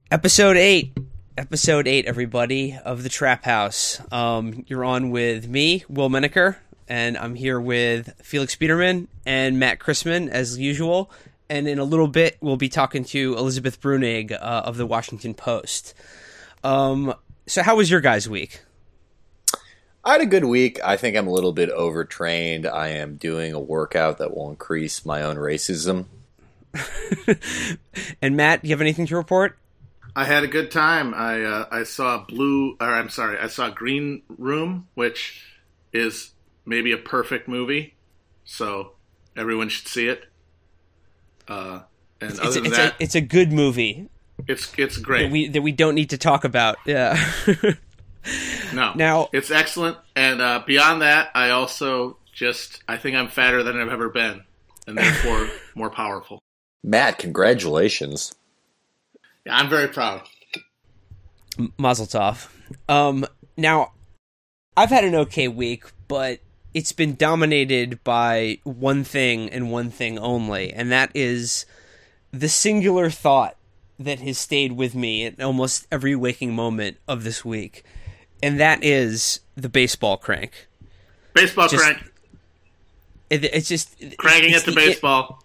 Episode 8. Episode 8, everybody, of The Trap House. You're on with me, Will Menaker, and I'm here with Felix Biederman and Matt Chrisman, as usual. And in a little bit, we'll be talking to Elizabeth Bruenig of The Washington Post. So how was your guys' week? I had a good week. I think I'm a little bit overtrained. I am doing a workout that will increase my own racism. And Matt, do you have anything to report? I had a good time. I saw I saw Green Room, which is maybe a perfect movie, so everyone should see it. It's a good movie. It's great that we don't need to talk about. Yeah. No. Now it's excellent, and beyond that, I think I'm fatter than I've ever been, and therefore more powerful. Matt, congratulations. Yeah, I'm very proud. Mazel tov. Now, I've had an okay week, but it's been dominated by one thing and one thing only, and that is the singular thought that has stayed with me at almost every waking moment of this week, and that is the baseball crank. Baseball crank. It's just... Cranking it to baseball.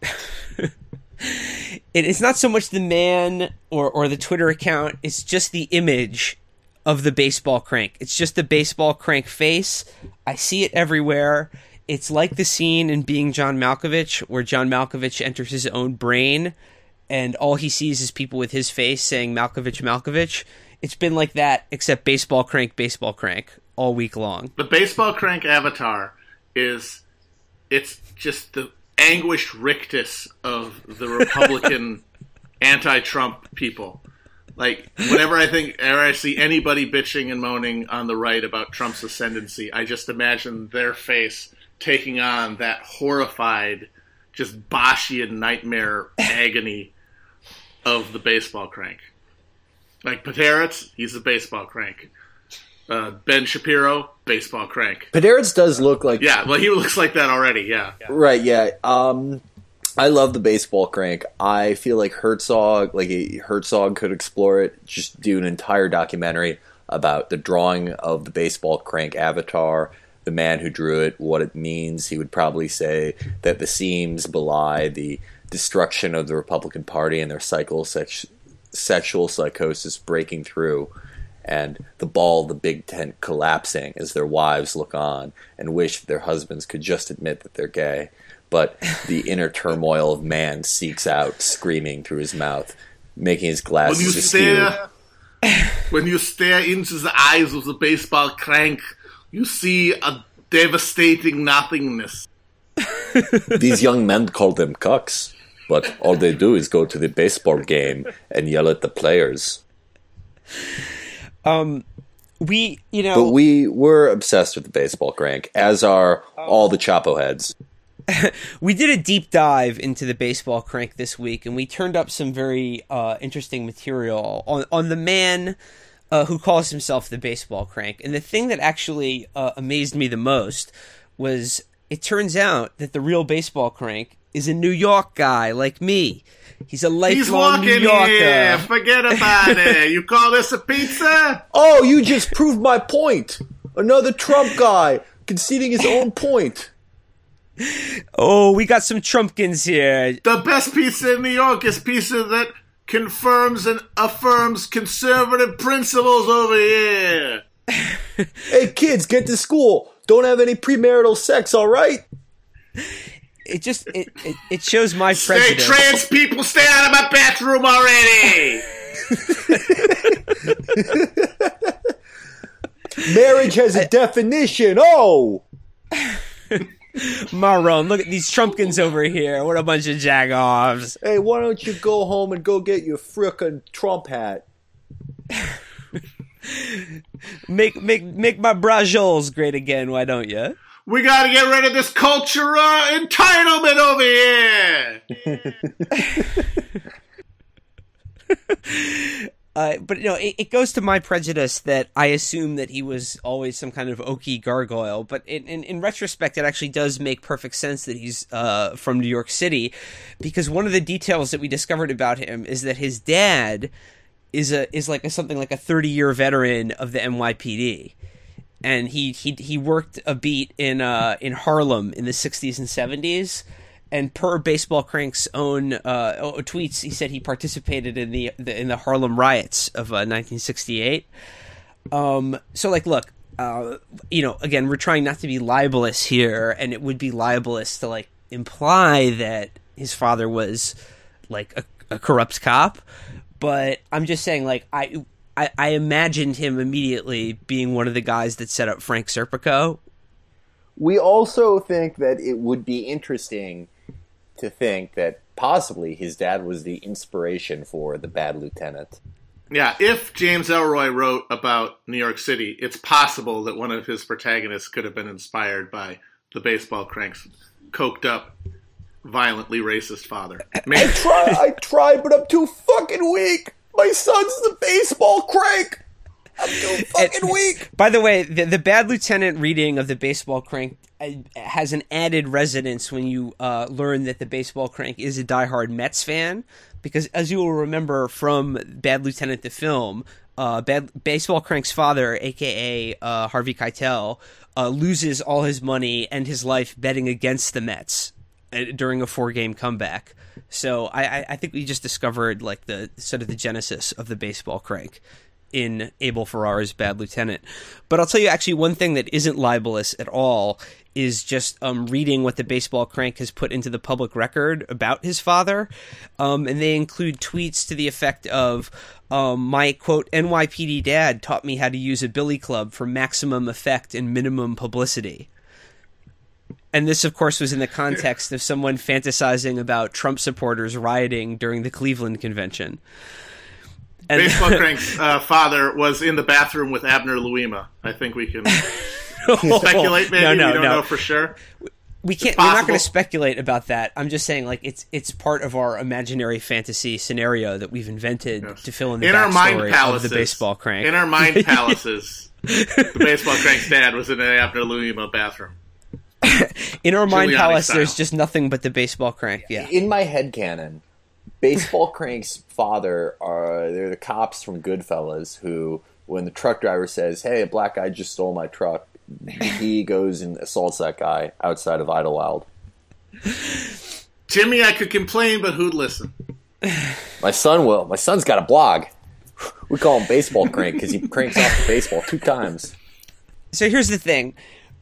It's not so much the man or the Twitter account, it's just the image of the baseball crank. It's just the baseball crank face. I see it everywhere. It's like the scene in Being John Malkovich, where John Malkovich enters his own brain, and all he sees is people with his face saying Malkovich, Malkovich. It's been like that, except baseball crank, all week long. The baseball crank avatar it's just the anguished rictus of the Republican anti-Trump people. Like, whenever I see anybody bitching and moaning on the right about Trump's ascendancy, I just imagine their face taking on that horrified, just Boschian nightmare agony of the baseball crank. Like, Peteritz, he's the baseball crank. Ben Shapiro, baseball crank. Peteritz does look like... Yeah, well, he looks like that already, yeah. Right, yeah. I love the baseball crank. I feel like Herzog could explore it, just do an entire documentary about the drawing of the baseball crank avatar, the man who drew it, what it means. He would probably say that the seams belie the destruction of the Republican Party and their sexual psychosis breaking through, and the ball of the Big Tent collapsing as their wives look on and wish their husbands could just admit that they're gay. But the inner turmoil of man seeks out, screaming through his mouth, making his glasses askew. When you stare into the eyes of the baseball crank, you see a devastating nothingness. These young men call them cucks, but all they do is go to the baseball game and yell at the players. But we were obsessed with the baseball crank, as are all the Chapo heads. We did a deep dive into the baseball crank this week, and we turned up some very interesting material on the man who calls himself the baseball crank. And the thing that actually amazed me the most was it turns out that the real baseball crank is a New York guy like me. He's a lifelong New Yorker. Here. Forget about it. You call this a pizza? Oh, you just proved my point. Another Trump guy conceding his own point. Oh, we got some Trumpkins here. The best pizza in New York is pizza that confirms and affirms conservative principles over here. Hey, kids, get to school. Don't have any premarital sex, all right? It shows my prejudice. Hey, trans people, stay out of my bathroom already! Marriage has a definition. Oh! Marone, look at these Trumpkins over here. What a bunch of jagoffs. Hey, why don't you go home and go get your frickin' Trump hat? Make my brajoles great again, why don't you? We gotta get rid of this culture entitlement over here! But it goes to my prejudice that I assume that he was always some kind of oaky gargoyle. But in retrospect, it actually does make perfect sense that he's from New York City, because one of the details that we discovered about him is that his dad is something like a 30-year veteran of the NYPD. And he worked a beat in Harlem in the 60s and 70s, and per Baseball Crank's own tweets, he said he participated in the Harlem riots of 1968. So like, look, again, we're trying not to be libelous here, and it would be libelous to like imply that his father was like a corrupt cop, but I'm just saying, like, I imagined him immediately being one of the guys that set up Frank Serpico. We also think that it would be interesting to think that possibly his dad was the inspiration for The Bad Lieutenant. Yeah, if James Ellroy wrote about New York City, it's possible that one of his protagonists could have been inspired by the Baseball Crank's coked up, violently racist father. I tried, but I'm too fucking weak. My son's the Baseball Crank. I'm too fucking weak. By the way, the Bad Lieutenant reading of the Baseball Crank has an added resonance when you learn that the Baseball Crank is a diehard Mets fan, because as you will remember from Bad Lieutenant the film, Baseball Crank's father, a.k.a. Harvey Keitel, loses all his money and his life betting against the Mets during a 4-game comeback. So I think we just discovered like the sort of the genesis of the Baseball Crank in Abel Ferrara's Bad Lieutenant. But I'll tell you actually one thing that isn't libelous at all is just reading what the Baseball Crank has put into the public record about his father. And they include tweets to the effect of, my, quote, NYPD dad taught me how to use a billy club for maximum effect and minimum publicity. And this, of course, was in the context of someone fantasizing about Trump supporters rioting during the Cleveland convention. And Baseball Crank's father was in the bathroom with Abner Louima. I think we can speculate, maybe. No, we don't know for sure. We can't. We're not going to speculate about that. I'm just saying, like, it's part of our imaginary fantasy scenario that we've invented to fill in the backstory of the Baseball Crank. In our mind palaces, the Baseball Crank's dad was in an Abner Louima bathroom. In our mind Giuliani palace, style. There's just nothing but the Baseball Crank. Yeah. In my headcanon, Baseball Crank's father they're the cops from Goodfellas who, when the truck driver says, "Hey, a black guy just stole my truck," he goes and assaults that guy outside of Idlewild. Jimmy, I could complain, but who'd listen? My son will. My son's got a blog. We call him Baseball Crank because he cranks off the baseball 2 times. So here's the thing.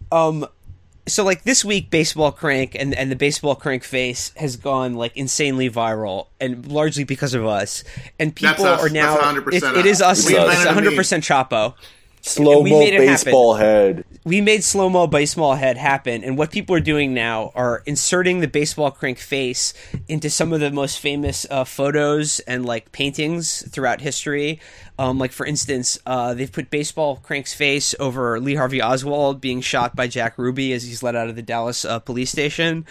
So like this week, Baseball Crank and the Baseball Crank face has gone like insanely viral, and largely because of us. And people are now. That's 100% it is us. We It's invented 100% Chapo. Slow-mo We made it baseball head. We made slow-mo baseball head happen, and what people are doing now are inserting the Baseball Crank face into some of the most famous photos and like paintings throughout history. Like for instance, they've put Baseball Crank's face over Lee Harvey Oswald being shot by Jack Ruby as he's let out of the Dallas police station.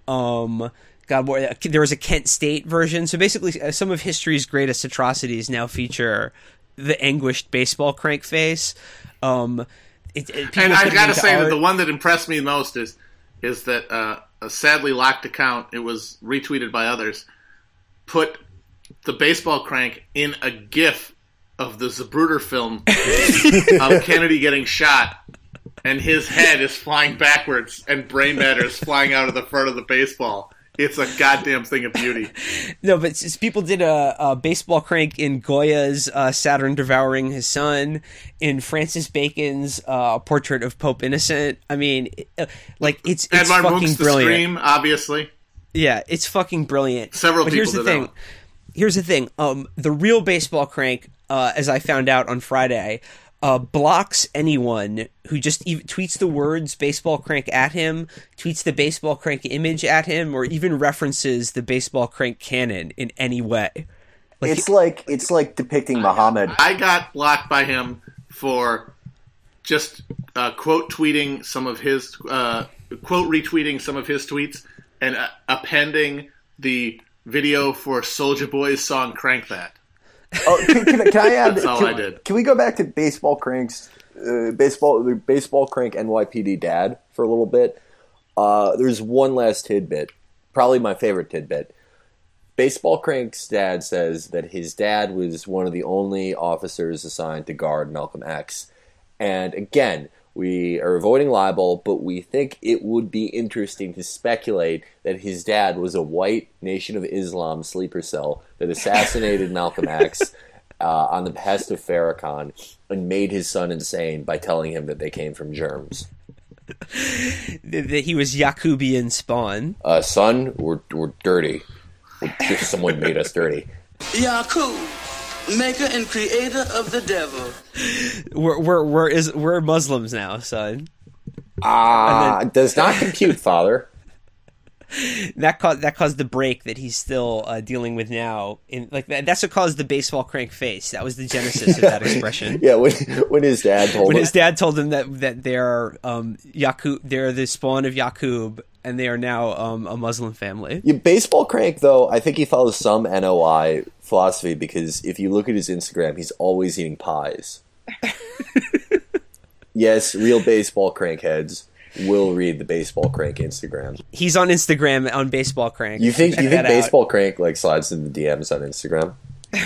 There was a Kent State version. So basically, some of history's greatest atrocities now feature the anguished Baseball Crank face. And I gotta say that the one that impressed me most is that a sadly locked account, it was retweeted by others, put the Baseball Crank in a GIF of the Zapruder film of Kennedy getting shot, and his head is flying backwards and brain matter is flying out of the front of the baseball. It's a goddamn thing of beauty. No, but people did a Baseball Crank in Goya's Saturn devouring his son, in Francis Bacon's portrait of Pope Innocent. I mean, like it's Edvard fucking Munch's The brilliant. Scream, obviously. Yeah, it's fucking brilliant. Several but people here's the did thing. that one. Here's the thing. The real Baseball Crank, as I found out on Friday, blocks anyone who just tweets the words Baseball Crank at him, tweets the Baseball Crank image at him, or even references the Baseball Crank canon in any way. It's like depicting Muhammad. I got blocked by him for just quote retweeting some of his tweets and appending the video for Soulja Boy's song "Crank That." Oh, can I add? That's all I did. Can we go back to Baseball Crank's Baseball Crank NYPD dad for a little bit? There's one last tidbit, probably my favorite tidbit. Baseball Crank's dad says that his dad was one of the only officers assigned to guard Malcolm X. And again, we are avoiding libel, but we think it would be interesting to speculate that his dad was a white Nation of Islam sleeper cell that assassinated Malcolm X on the behest of Farrakhan and made his son insane by telling him that they came from germs. That he was Yakubian spawn. Son, we're dirty. Someone made us dirty. Yakub, maker and creator of the devil. We're Muslims now, son. Does not compute, father. That caused the break that he's still dealing with now. That's what caused the baseball crank face. That was the genesis of that expression. Yeah, when his dad told him that they're they're the spawn of Yakub, and they are now a Muslim family. Yeah, baseball crank, though, I think he follows some NOI philosophy, because if you look at his Instagram, he's always eating pies. Yes, real baseball crank heads will read the baseball crank Instagram. He's on Instagram on baseball crank. You think baseball crank slides in the DMs on Instagram?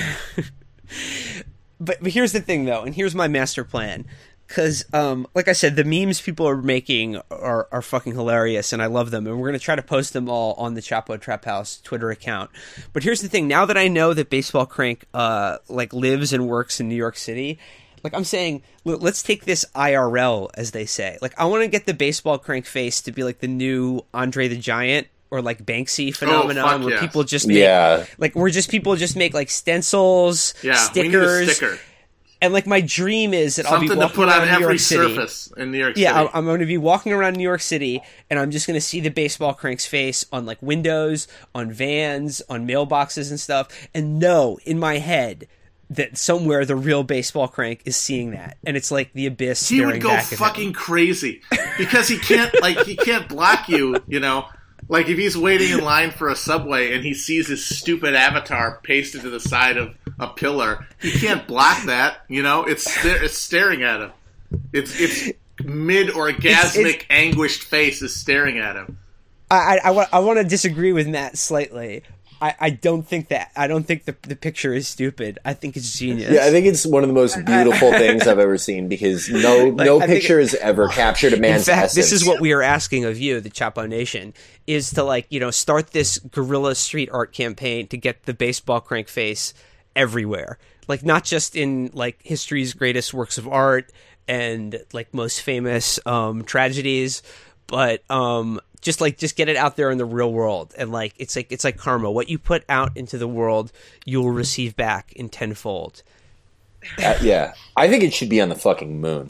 But here's the thing, though, and here's my master plan. Because, like I said, the memes people are making are fucking hilarious, and I love them. And we're going to try to post them all on the Chapo Trap House Twitter account. But here's the thing. Now that I know that Baseball Crank, lives and works in New York City, I'm saying, let's take this IRL, as they say. I want to get the Baseball Crank face to be like the new Andre the Giant or Banksy phenomenon, where people just make, people just make stencils, stickers. We need a sticker. And my dream is that I'll be something to walking put around on New every York City. surface in New York City. Yeah, I'm going to be walking around New York City, and I'm just going to see the Baseball Crank's face on windows, on vans, on mailboxes and stuff, and know in my head that somewhere the real Baseball Crank is seeing that, and it's like the abyss. He would go back fucking crazy because he can't he can't block you. If he's waiting in line for a subway and he sees his stupid avatar pasted to the side of a pillar, he can't block that. It's staring at him. It's mid-orgasmic, anguished face is staring at him. I want to disagree with Matt slightly. I don't think the picture is stupid. I think it's genius. Yeah, I think it's one of the most beautiful things I've ever seen, because no picture has ever captured a man's essence. This is what we are asking of you, the Chapo Nation, is to start this guerrilla street art campaign to get the Baseball Crank face everywhere. Not just in history's greatest works of art and most famous tragedies, but just get it out there in the real world. And it's like karma. What you put out into the world, you will receive back in tenfold. Yeah, I think it should be on the fucking moon.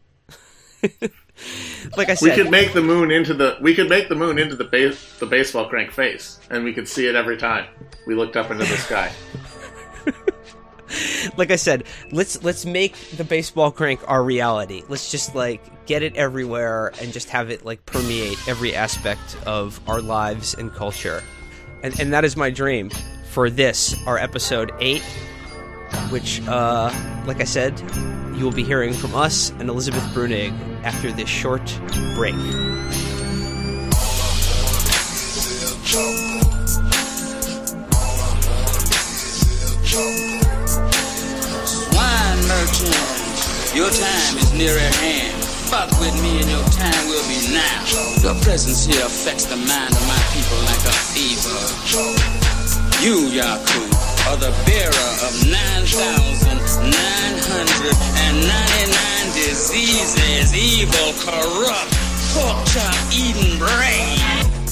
Like I said, we could make the moon into the baseball crank face, and we could see it every time we looked up into the sky. Like I said, let's make the Baseball Crank our reality. Let's just get it everywhere and just have it permeate every aspect of our lives and culture. And that is my dream for this, our episode 8, which, like I said, you will be hearing from us and Elizabeth Brunig after this short break. Merchant, your time is near at hand. Fuck with me and your time will be now. Your presence here affects the mind of my people like a fever. You, Yakub, are the bearer of 9,999 diseases, evil, corrupt, pork chop eating brain.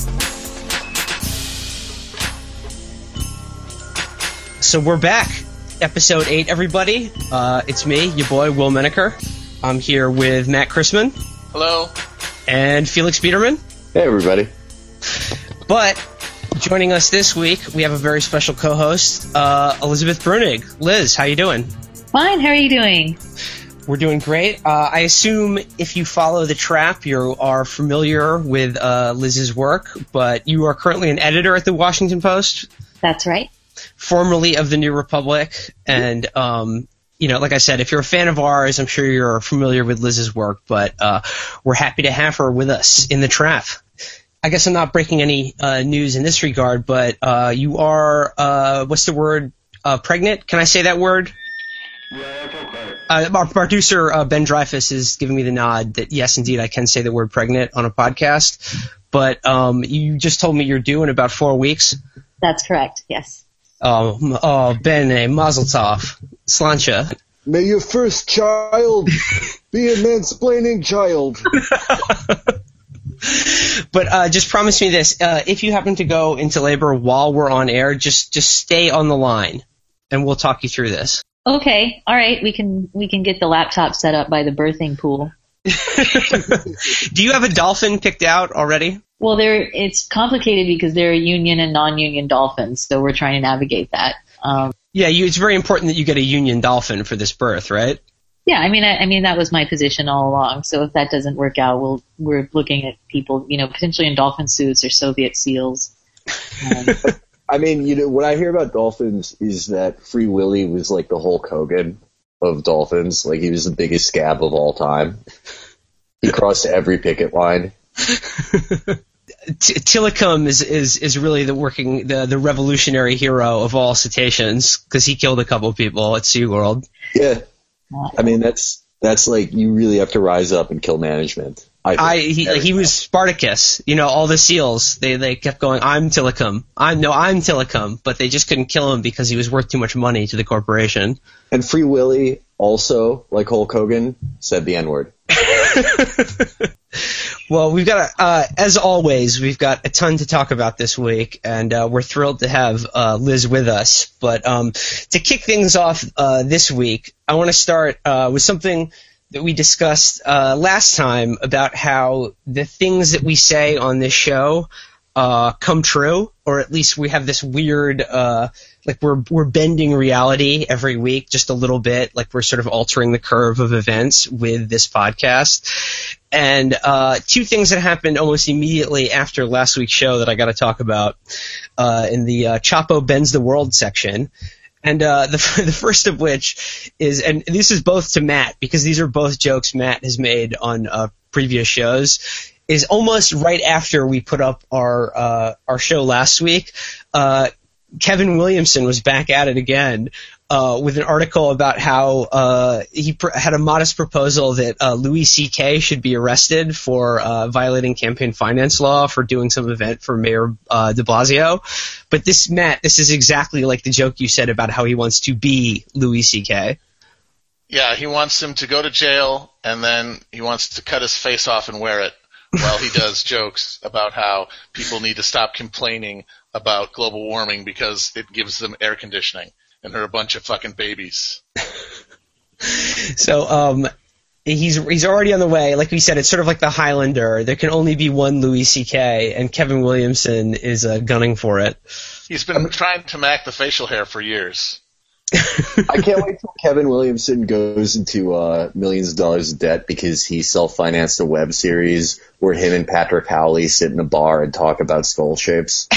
So we're back. Episode 8, everybody. It's me, your boy, Will Menaker. I'm here with Matt Chrisman. Hello. And Felix Biederman. Hey, everybody. But joining us this week, we have a very special co-host, Elizabeth Brunig. Liz, how you doing? Fine, how are you doing? We're doing great. I assume if you follow The Trap, you are familiar with Liz's work, but you are currently an editor at the Washington Post. That's right. Formerly of the New Republic, and like I said, if you're a fan of ours, I'm sure you're familiar with Liz's work, but we're happy to have her with us in The Trap. I guess I'm not breaking any news in this regard, but you are, what's the word, pregnant? Can I say that word? Yeah, that's okay. Our producer, Ben Dreyfuss, is giving me the nod that, yes, indeed, I can say the word pregnant on a podcast. But you just told me you're due in about 4 weeks. That's correct, yes. Oh, Ben, mazel tov. Slancha. May your first child be a mansplaining child. But just promise me this. If you happen to go into labor while we're on air, just stay on the line, and we'll talk you through this. Okay, all right. We can get the laptop set up by the birthing pool. Do you have a dolphin picked out already? Well, it's complicated because there are union and non-union dolphins, so we're trying to navigate that. Yeah, it's very important that you get a union dolphin for this birth, right? Yeah, I mean that was my position all along. So if that doesn't work out, we're looking at people, potentially in dolphin suits or Soviet SEALs. I mean, what I hear about dolphins is that Free Willy was like the Hulk Hogan of dolphins. Like, he was the biggest scab of all time. He crossed every picket line. Tilikum is really the revolutionary hero of all cetaceans, because he killed a couple people at SeaWorld. Yeah. I mean, that's like, you really have to rise up and kill management. He was Spartacus. All the SEALs, they kept going, I'm Tilikum. I'm Tilikum, but they just couldn't kill him because he was worth too much money to the corporation. And Free Willy also, like Hulk Hogan, said the N-word. Well, we've got as always, we've got a ton to talk about this week, and we're thrilled to have Liz with us. But to kick things off this week, I want to start with something that we discussed last time about how the things that we say on this show come true, or at least we have this weird, like we're bending reality every week just a little bit, like we're sort of altering the curve of events with this podcast. And two things that happened almost immediately after last week's show that I got to talk about in the Chapo Bends the World section. And the first of which is, and this is both to Matt, because these are both jokes Matt has made on previous shows, is almost right after we put up our show last week. Kevin Williamson was back at it again with an article about how he had a modest proposal that Louis C.K. should be arrested for violating campaign finance law for doing some event for Mayor de Blasio. But this, Matt, this is exactly like the joke you said about how he wants to be Louis C.K. Yeah, he wants him to go to jail, and then he wants to cut his face off and wear it while he does jokes about how people need to stop complaining about global warming because it gives them air conditioning, and they're a bunch of fucking babies. So he's already on the way. Like we said, it's sort of like the Highlander. There can only be one Louis C.K., and Kevin Williamson is gunning for it. He's been trying to mac the facial hair for years. I can't wait till Kevin Williamson goes into millions of dollars of debt because he self-financed a web series where him and Patrick Howley sit in a bar and talk about skull shapes.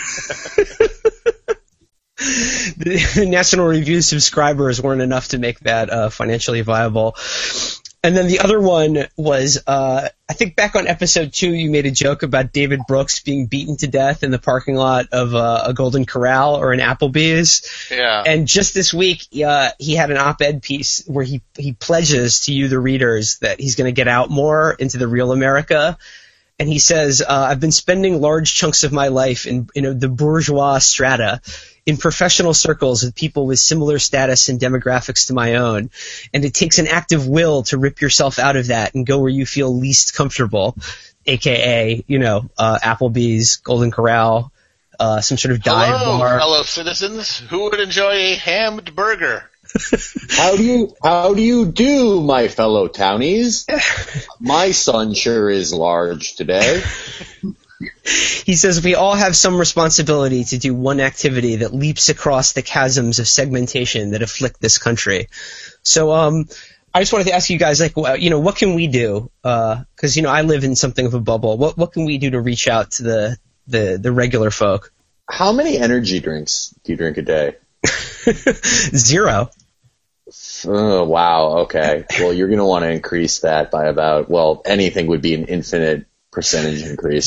The National Review subscribers weren't enough to make that financially viable. And then the other one was, I think back on episode 2, you made a joke about David Brooks being beaten to death in the parking lot of a Golden Corral or an Applebee's. Yeah. And just this week, he had an op-ed piece where he pledges to you, the readers, that he's going to get out more into the real America. And he says, I've been spending large chunks of my life in the bourgeois strata, in professional circles with people with similar status and demographics to my own. And it takes an active will to rip yourself out of that and go where you feel least comfortable, a.k.a., Applebee's, Golden Corral, some sort of dive bar. Hello, citizens. Who would enjoy a hammed burger? How do you do, my fellow townies? My son sure is large today. He says we all have some responsibility to do one activity that leaps across the chasms of segmentation that afflict this country. So I just wanted to ask you guys, what can we do? Because, I live in something of a bubble. What can we do to reach out to the regular folk? How many energy drinks do you drink a day? 0. Oh, wow. Okay. Well, you're going to want to increase that by anything would be an infinite percentage increase.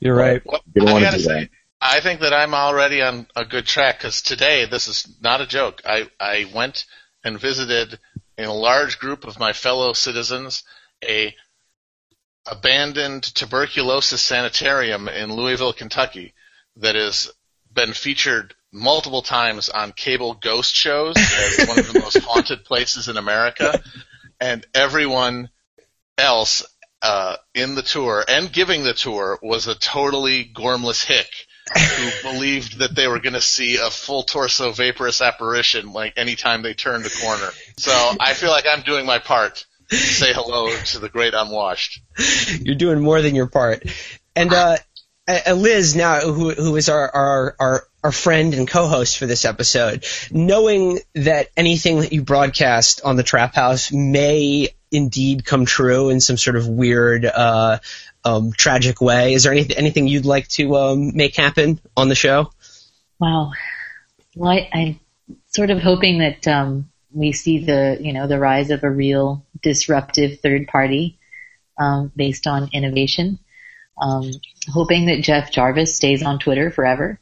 You're right. Well, You don't I want to gotta do say, that. I think that I'm already on a good track because today, this is not a joke. I went and visited in a large group of my fellow citizens a abandoned tuberculosis sanitarium in Louisville, Kentucky that has been featured multiple times on cable ghost shows as one of the most haunted places in America. And everyone else in the tour and giving the tour was a totally gormless hick who believed that they were going to see a full torso vaporous apparition like anytime they turned a corner. So I feel like I'm doing my part to say hello to the great unwashed. You're doing more than your part. And Liz, now who is our friend and co-host for this episode, knowing that anything that you broadcast on the Trap House may indeed come true in some sort of weird, tragic way, is there anything you'd like to make happen on the show? Wow. Well, I'm sort of hoping that we see the rise of a real disruptive third party based on innovation. Hoping that Jeff Jarvis stays on Twitter forever.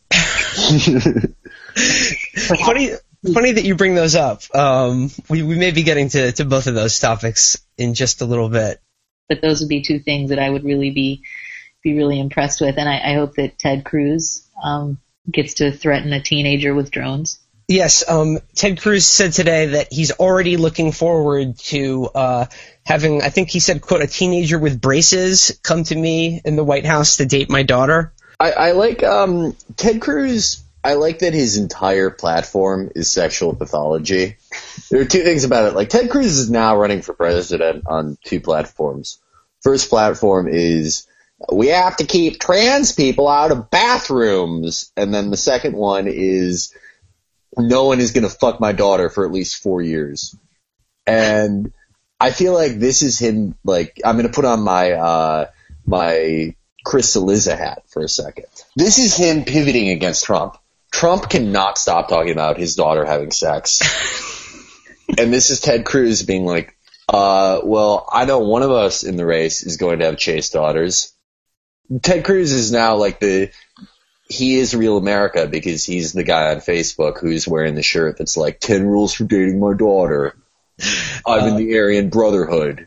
Funny that you bring those up. We may be getting to both of those topics in just a little bit. But those would be two things that I would really be really impressed with. And I hope that Ted Cruz gets to threaten a teenager with drones. Yes, Ted Cruz said today that he's already looking forward to having, I think he said, quote, a teenager with braces come to me in the White House to date my daughter. I like Ted Cruz. I like that his entire platform is sexual pathology. There are two things about it. Like, Ted Cruz is now running for president on two platforms. First platform is, we have to keep trans people out of bathrooms. And then the second one is, no one is going to fuck my daughter for at least 4 years. And I feel like this is him, like, I'm going to put on my my Chris Cillizza hat for a second. This is him pivoting against Trump. Trump cannot stop talking about his daughter having sex. And this is Ted Cruz being like, well, I know one of us in the race is going to have chaste daughters. Ted Cruz is now like he is real America because he's the guy on Facebook who's wearing the shirt that's like 10 rules for dating my daughter. I'm in the Aryan Brotherhood.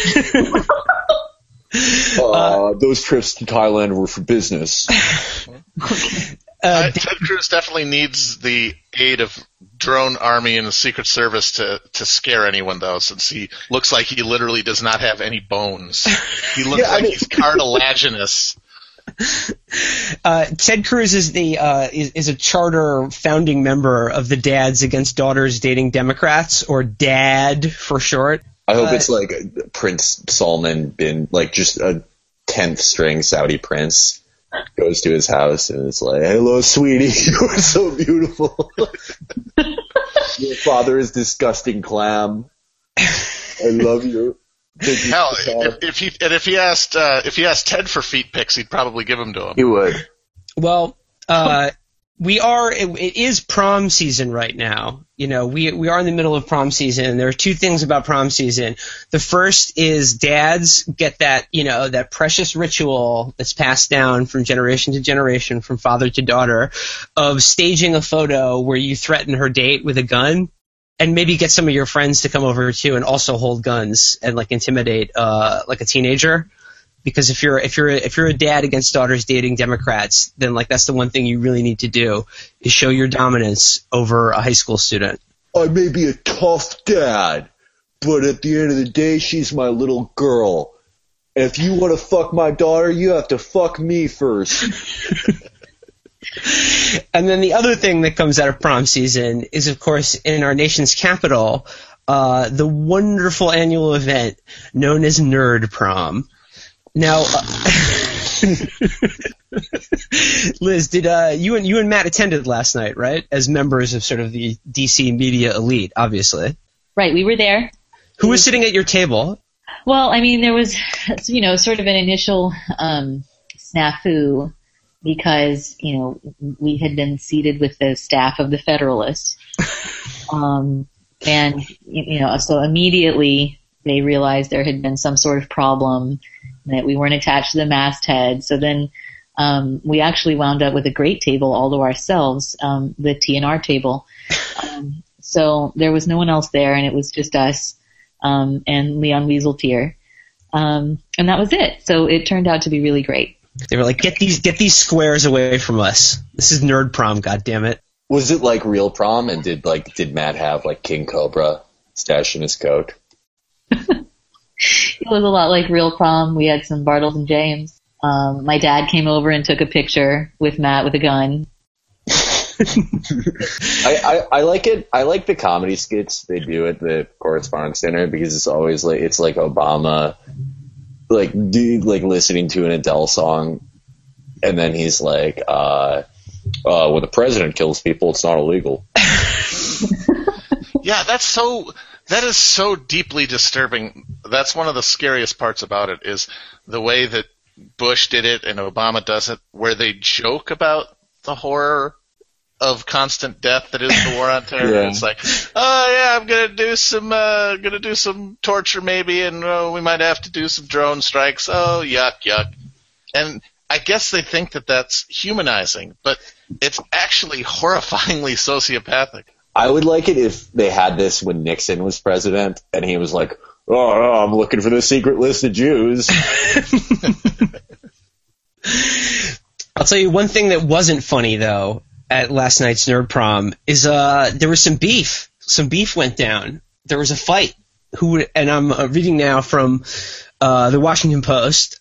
Those trips to Thailand were for business. Ted Cruz definitely needs the aid of drone army and the Secret Service to scare anyone, though, since he looks like he literally does not have any bones. He looks he's cartilaginous. Ted Cruz is is a charter founding member of the Dads Against Daughters Dating Democrats, or DAD for short. I hope it's like Prince Salman bin, like just a 10th string Saudi prince goes to his house and it's like, hello, sweetie, you are so beautiful. Your father is disgusting clam. I love you. Hell, if he asked Ted for feet pics, he'd probably give them to him. He would. Well, it is prom season right now. You know, we are in the middle of prom season. There are two things about prom season. The first is dads get that, that precious ritual that's passed down from generation to generation, from father to daughter, of staging a photo where you threaten her date with a gun. And maybe get some of your friends to come over too and also hold guns and like intimidate like a teenager. Because if you're a dad against daughters dating Democrats, then like that's the one thing you really need to do is show your dominance over a high school student. I may be a tough dad, but at the end of the day, she's my little girl. And if you want to fuck my daughter, you have to fuck me first. And then the other thing that comes out of prom season is, of course, in our nation's capital, the wonderful annual event known as Nerd Prom. Now, Liz, did you and Matt attended last night, right? As members of sort of the DC media elite, obviously. Right, we were there. Who was sitting at your table? Well, I mean, there was, sort of an initial snafu because, we had been seated with the staff of the Federalist. So immediately they realized there had been some sort of problem, that we weren't attached to the masthead. So then we actually wound up with a great table all to ourselves, the TNR table. So there was no one else there, and it was just us and Leon Wieseltier. And that was it. So it turned out to be really great. They were like, get these squares away from us. This is nerd prom, goddammit. Was it like real prom? And did Matt have like King Cobra stashed in his coat? It was a lot like real prom. We had some Bartles and James. My dad came over and took a picture with Matt with a gun. I like it. I like the comedy skits they do at the Correspondents' Dinner because it's always like Obama, listening to an Adele song, and then he's like, "When the president kills people, it's not illegal." Yeah, that is so deeply disturbing. That's one of the scariest parts about it is the way that Bush did it and Obama does it, where they joke about the horror of constant death that is the war on terror. Yeah. It's like, oh yeah, I'm gonna do some torture maybe, and we might have to do some drone strikes. Oh yuck. And I guess they think that that's humanizing, but it's actually horrifyingly sociopathic. I would like it if they had this when Nixon was president, and he was like, "Oh, I'm looking for the secret list of Jews." I'll tell you one thing that wasn't funny though at last night's nerd prom is there was some beef. Some beef went down. There was a fight. And I'm reading now from the Washington Post.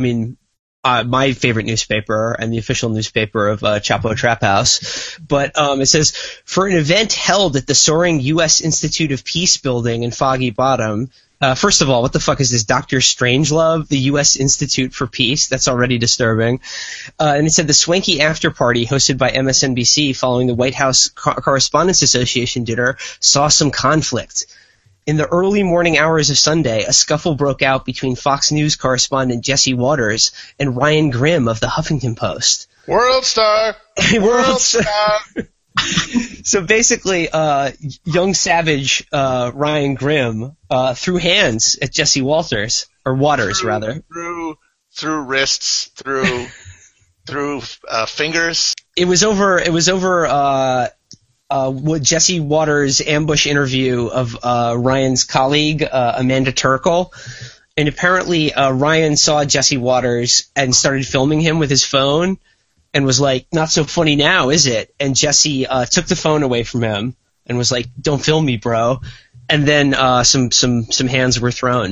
My favorite newspaper and the official newspaper of Chapo Trap House. But it says, for an event held at the soaring U.S. Institute of Peace building in Foggy Bottom. First of all, what the fuck is this? Dr. Strangelove, the U.S. Institute for Peace? That's already disturbing. And it said the swanky after party hosted by MSNBC following the White House Correspondents Association dinner saw some conflict. In the early morning hours of Sunday, a scuffle broke out between Fox News correspondent Jesse Waters and Ryan Grimm of the Huffington Post. World star! World star! So basically, young savage Ryan Grimm threw hands at Jesse Waters, rather. Through wrists, through fingers. It was over what Jesse Waters' ambush interview of Ryan's colleague, Amanda Turkle. And apparently Ryan saw Jesse Waters and started filming him with his phone and was like, "Not so funny now, is it?" And Jesse took the phone away from him and was like, "Don't film me, bro." And then some hands were thrown.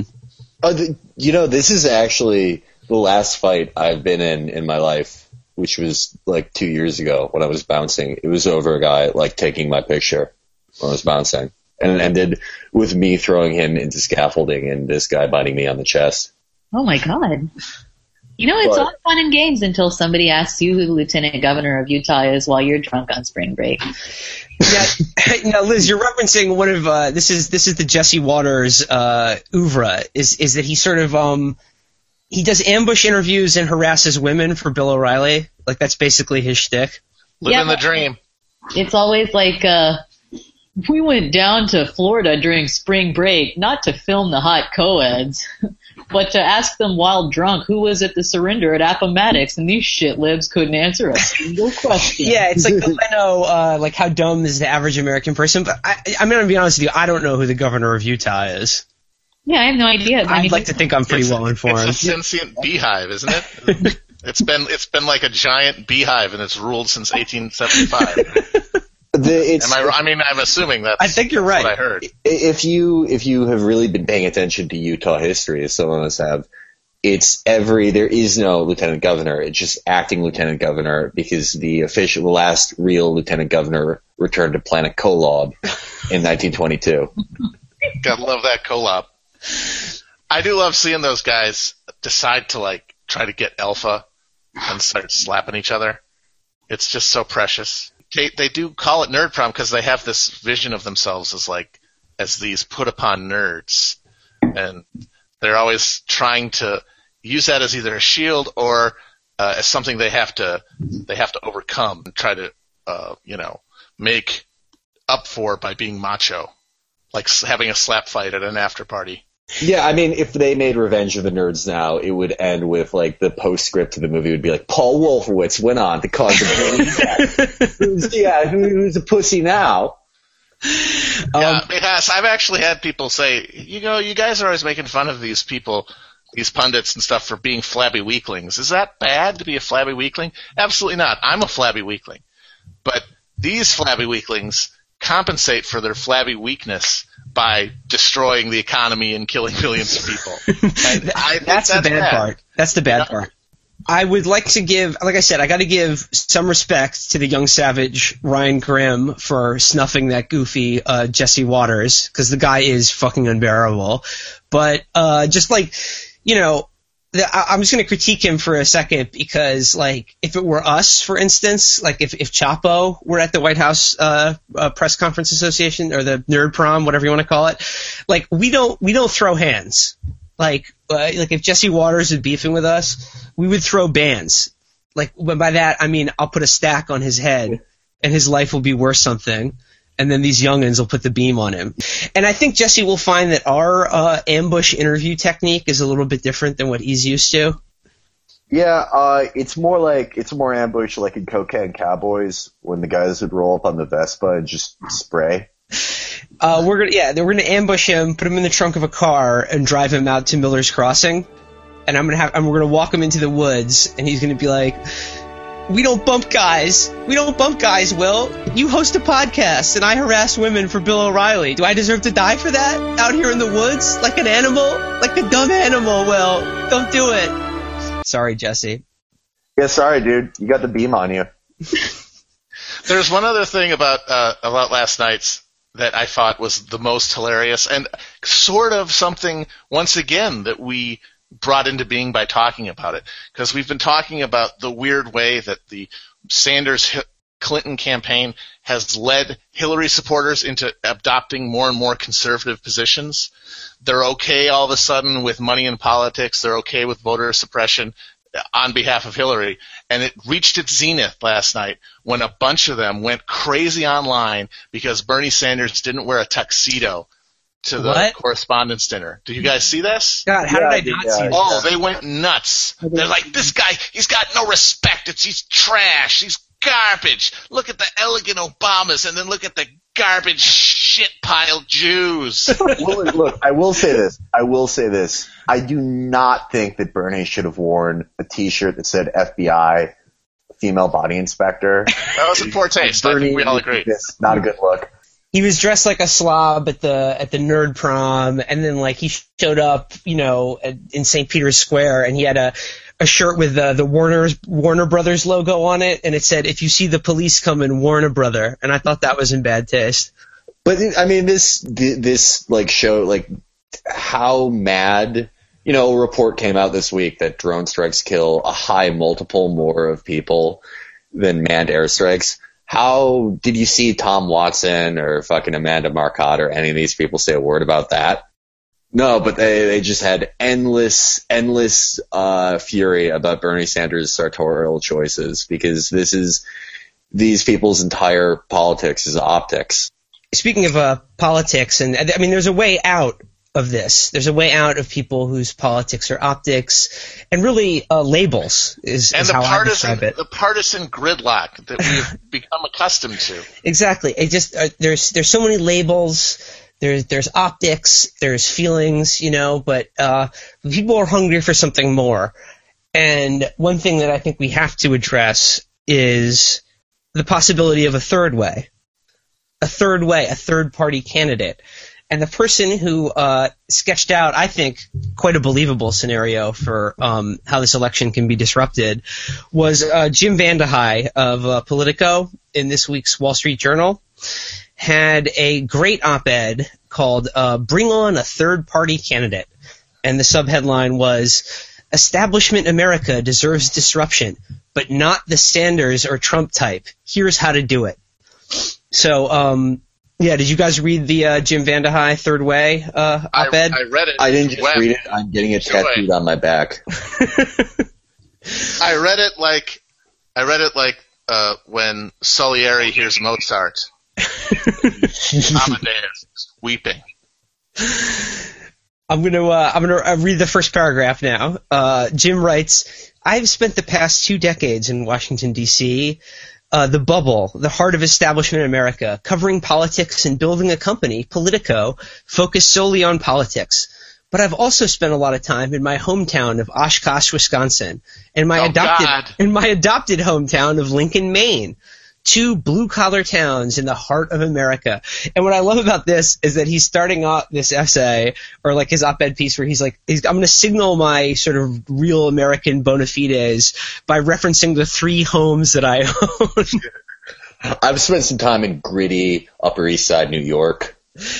This is actually the last fight I've been in my life, which was like 2 years ago when I was bouncing. It was over a guy like taking my picture when I was bouncing. And it ended with me throwing him into scaffolding and this guy biting me on the chest. Oh my God. It's all fun and games until somebody asks you who the lieutenant governor of Utah is while you're drunk on spring break. Yeah. Now, Liz, you're referencing one of this is the Jesse Waters oeuvre. Is that he sort of he does ambush interviews and harasses women for Bill O'Reilly? Like that's basically his shtick. Living the dream. It's always like we went down to Florida during spring break, not to film the hot co-eds, but to ask them while drunk who was at the surrender at Appomattox, and these shit libs couldn't answer a single question. Yeah, it's like I know, like how dumb is the average American person, but I'm going to be honest with you, I don't know who the governor of Utah is. Yeah, I have no idea. I'd like to think I'm pretty well informed. It's a sentient beehive, isn't it? It's been like a giant beehive, and it's ruled since 1875. I'm assuming that's. I think you're right. What I heard. If you have really been paying attention to Utah history, as some of us have, there is no lieutenant governor. It's just acting lieutenant governor because the last real lieutenant governor returned to Planet Kolob in 1922. Gotta love that Kolob. I do love seeing those guys decide to try to get alpha and start slapping each other. It's just so precious. They do call it nerd prom because they have this vision of themselves as these put upon nerds, and they're always trying to use that as either a shield or as something they have to overcome and try to make up for by being macho, like having a slap fight at an after party. Yeah, I mean, if they made Revenge of the Nerds now, it would end with, like, the postscript to the movie would be like, Paul Wolfowitz went on to cause a who's a pussy now? Yeah, because I've actually had people say, you guys are always making fun of these people, these pundits and stuff, for being flabby weaklings. Is that bad to be a flabby weakling? Absolutely not. I'm a flabby weakling. But these flabby weaklings compensate for their flabby weakness by destroying the economy and killing millions of people. And I think that's the bad part. That's the bad part. I would like to give, like I said, I got to give some respect to the young savage Ryan Grimm for snuffing that goofy Jesse Waters, because the guy is fucking unbearable. But just like, I'm just going to critique him for a second, because, like, if it were us, for instance, like if Chapo were at the White House Press Conference Association, or the Nerd Prom, whatever you want to call it, like, we don't throw hands. Like if Jesse Waters is beefing with us, we would throw bands. Like, by that I mean I'll put a stack on his head, and his life will be worth something. And then these youngins will put the beam on him. And I think Jesse will find that our ambush interview technique is a little bit different than what he's used to. Yeah, it's more ambush like in Cocaine Cowboys, when the guys would roll up on the Vespa and just spray. We're gonna ambush him, put him in the trunk of a car, and drive him out to Miller's Crossing. And we're gonna walk him into the woods, and he's gonna be like, We don't bump guys, Will. You host a podcast, and I harass women for Bill O'Reilly. Do I deserve to die for that? Out here in the woods? Like an animal? Like a dumb animal, Will. Don't do it. Sorry, Jesse. Yeah, sorry, dude. You got the beam on you. There's one other thing about last night's that I thought was the most hilarious, and sort of something, once again, that we brought into being by talking about it, because we've been talking about the weird way that the Sanders-Clinton campaign has led Hillary supporters into adopting more and more conservative positions. They're okay all of a sudden with money in politics. They're okay with voter suppression on behalf of Hillary. And it reached its zenith last night when a bunch of them went crazy online because Bernie Sanders didn't wear a tuxedo to the correspondence dinner. Did you guys see this? God, how did I not see this? Oh, they went nuts. They're like, this guy, he's got no respect. He's trash. He's garbage. Look at the elegant Obamas, and then look at the garbage shit-piled Jews. Look, I will say this. I do not think that Bernie should have worn a T-shirt that said FBI, female body inspector. That was in poor taste. I think we all agree. Not a good look. He was dressed like a slob at the Nerd Prom, and then, like, he showed up, in St. Peter's Square, and he had a shirt with the Warner Brothers logo on it, and it said, "If you see the police coming, warn a brother." And I thought that was in bad taste. But I mean, this like show, like, how mad. A report came out this week that drone strikes kill a high multiple more of people than manned airstrikes. How did you see Tom Watson or fucking Amanda Marcotte or any of these people say a word about that? No, but they just had endless fury about Bernie Sanders' sartorial choices, because these people's entire politics is optics. Speaking of politics, and I mean, there's a way out of this. There's a way out of people whose politics are optics, and really labels is how I describe it. The partisan gridlock that we've become accustomed to. Exactly. It just there's so many labels. There's optics. There's feelings. But people are hungry for something more. And one thing that I think we have to address is the possibility of a third way, a third-party candidate. And the person who sketched out, I think, quite a believable scenario for how this election can be disrupted was Jim Vandehei of Politico in this week's Wall Street Journal. Had a great op-ed called Bring On a Third-Party Candidate. And the subheadline was, Establishment America deserves disruption, but not the Sanders or Trump type. Here's how to do it. So, yeah, did you guys read the Jim Vandehei Third Way op-ed? I read it. I didn't just read it. I'm getting it tattooed on my back. I read it like when Salieri hears Mozart. Amadeus weeping. I'm gonna read the first paragraph now. Jim writes, "I've spent the past 2 decades in Washington, D.C., the bubble, the heart of establishment America, covering politics and building a company, Politico, focused solely on politics. But I've also spent a lot of time in my hometown of Oshkosh, Wisconsin, and my adopted hometown of Lincoln, Maine. 2 blue-collar towns in the heart of America." And what I love about this is that he's starting off this essay, or like his op-ed piece, where he's like, I'm going to signal my sort of real American bona fides by referencing the 3 homes that I own. I've spent some time in gritty Upper East Side, New York.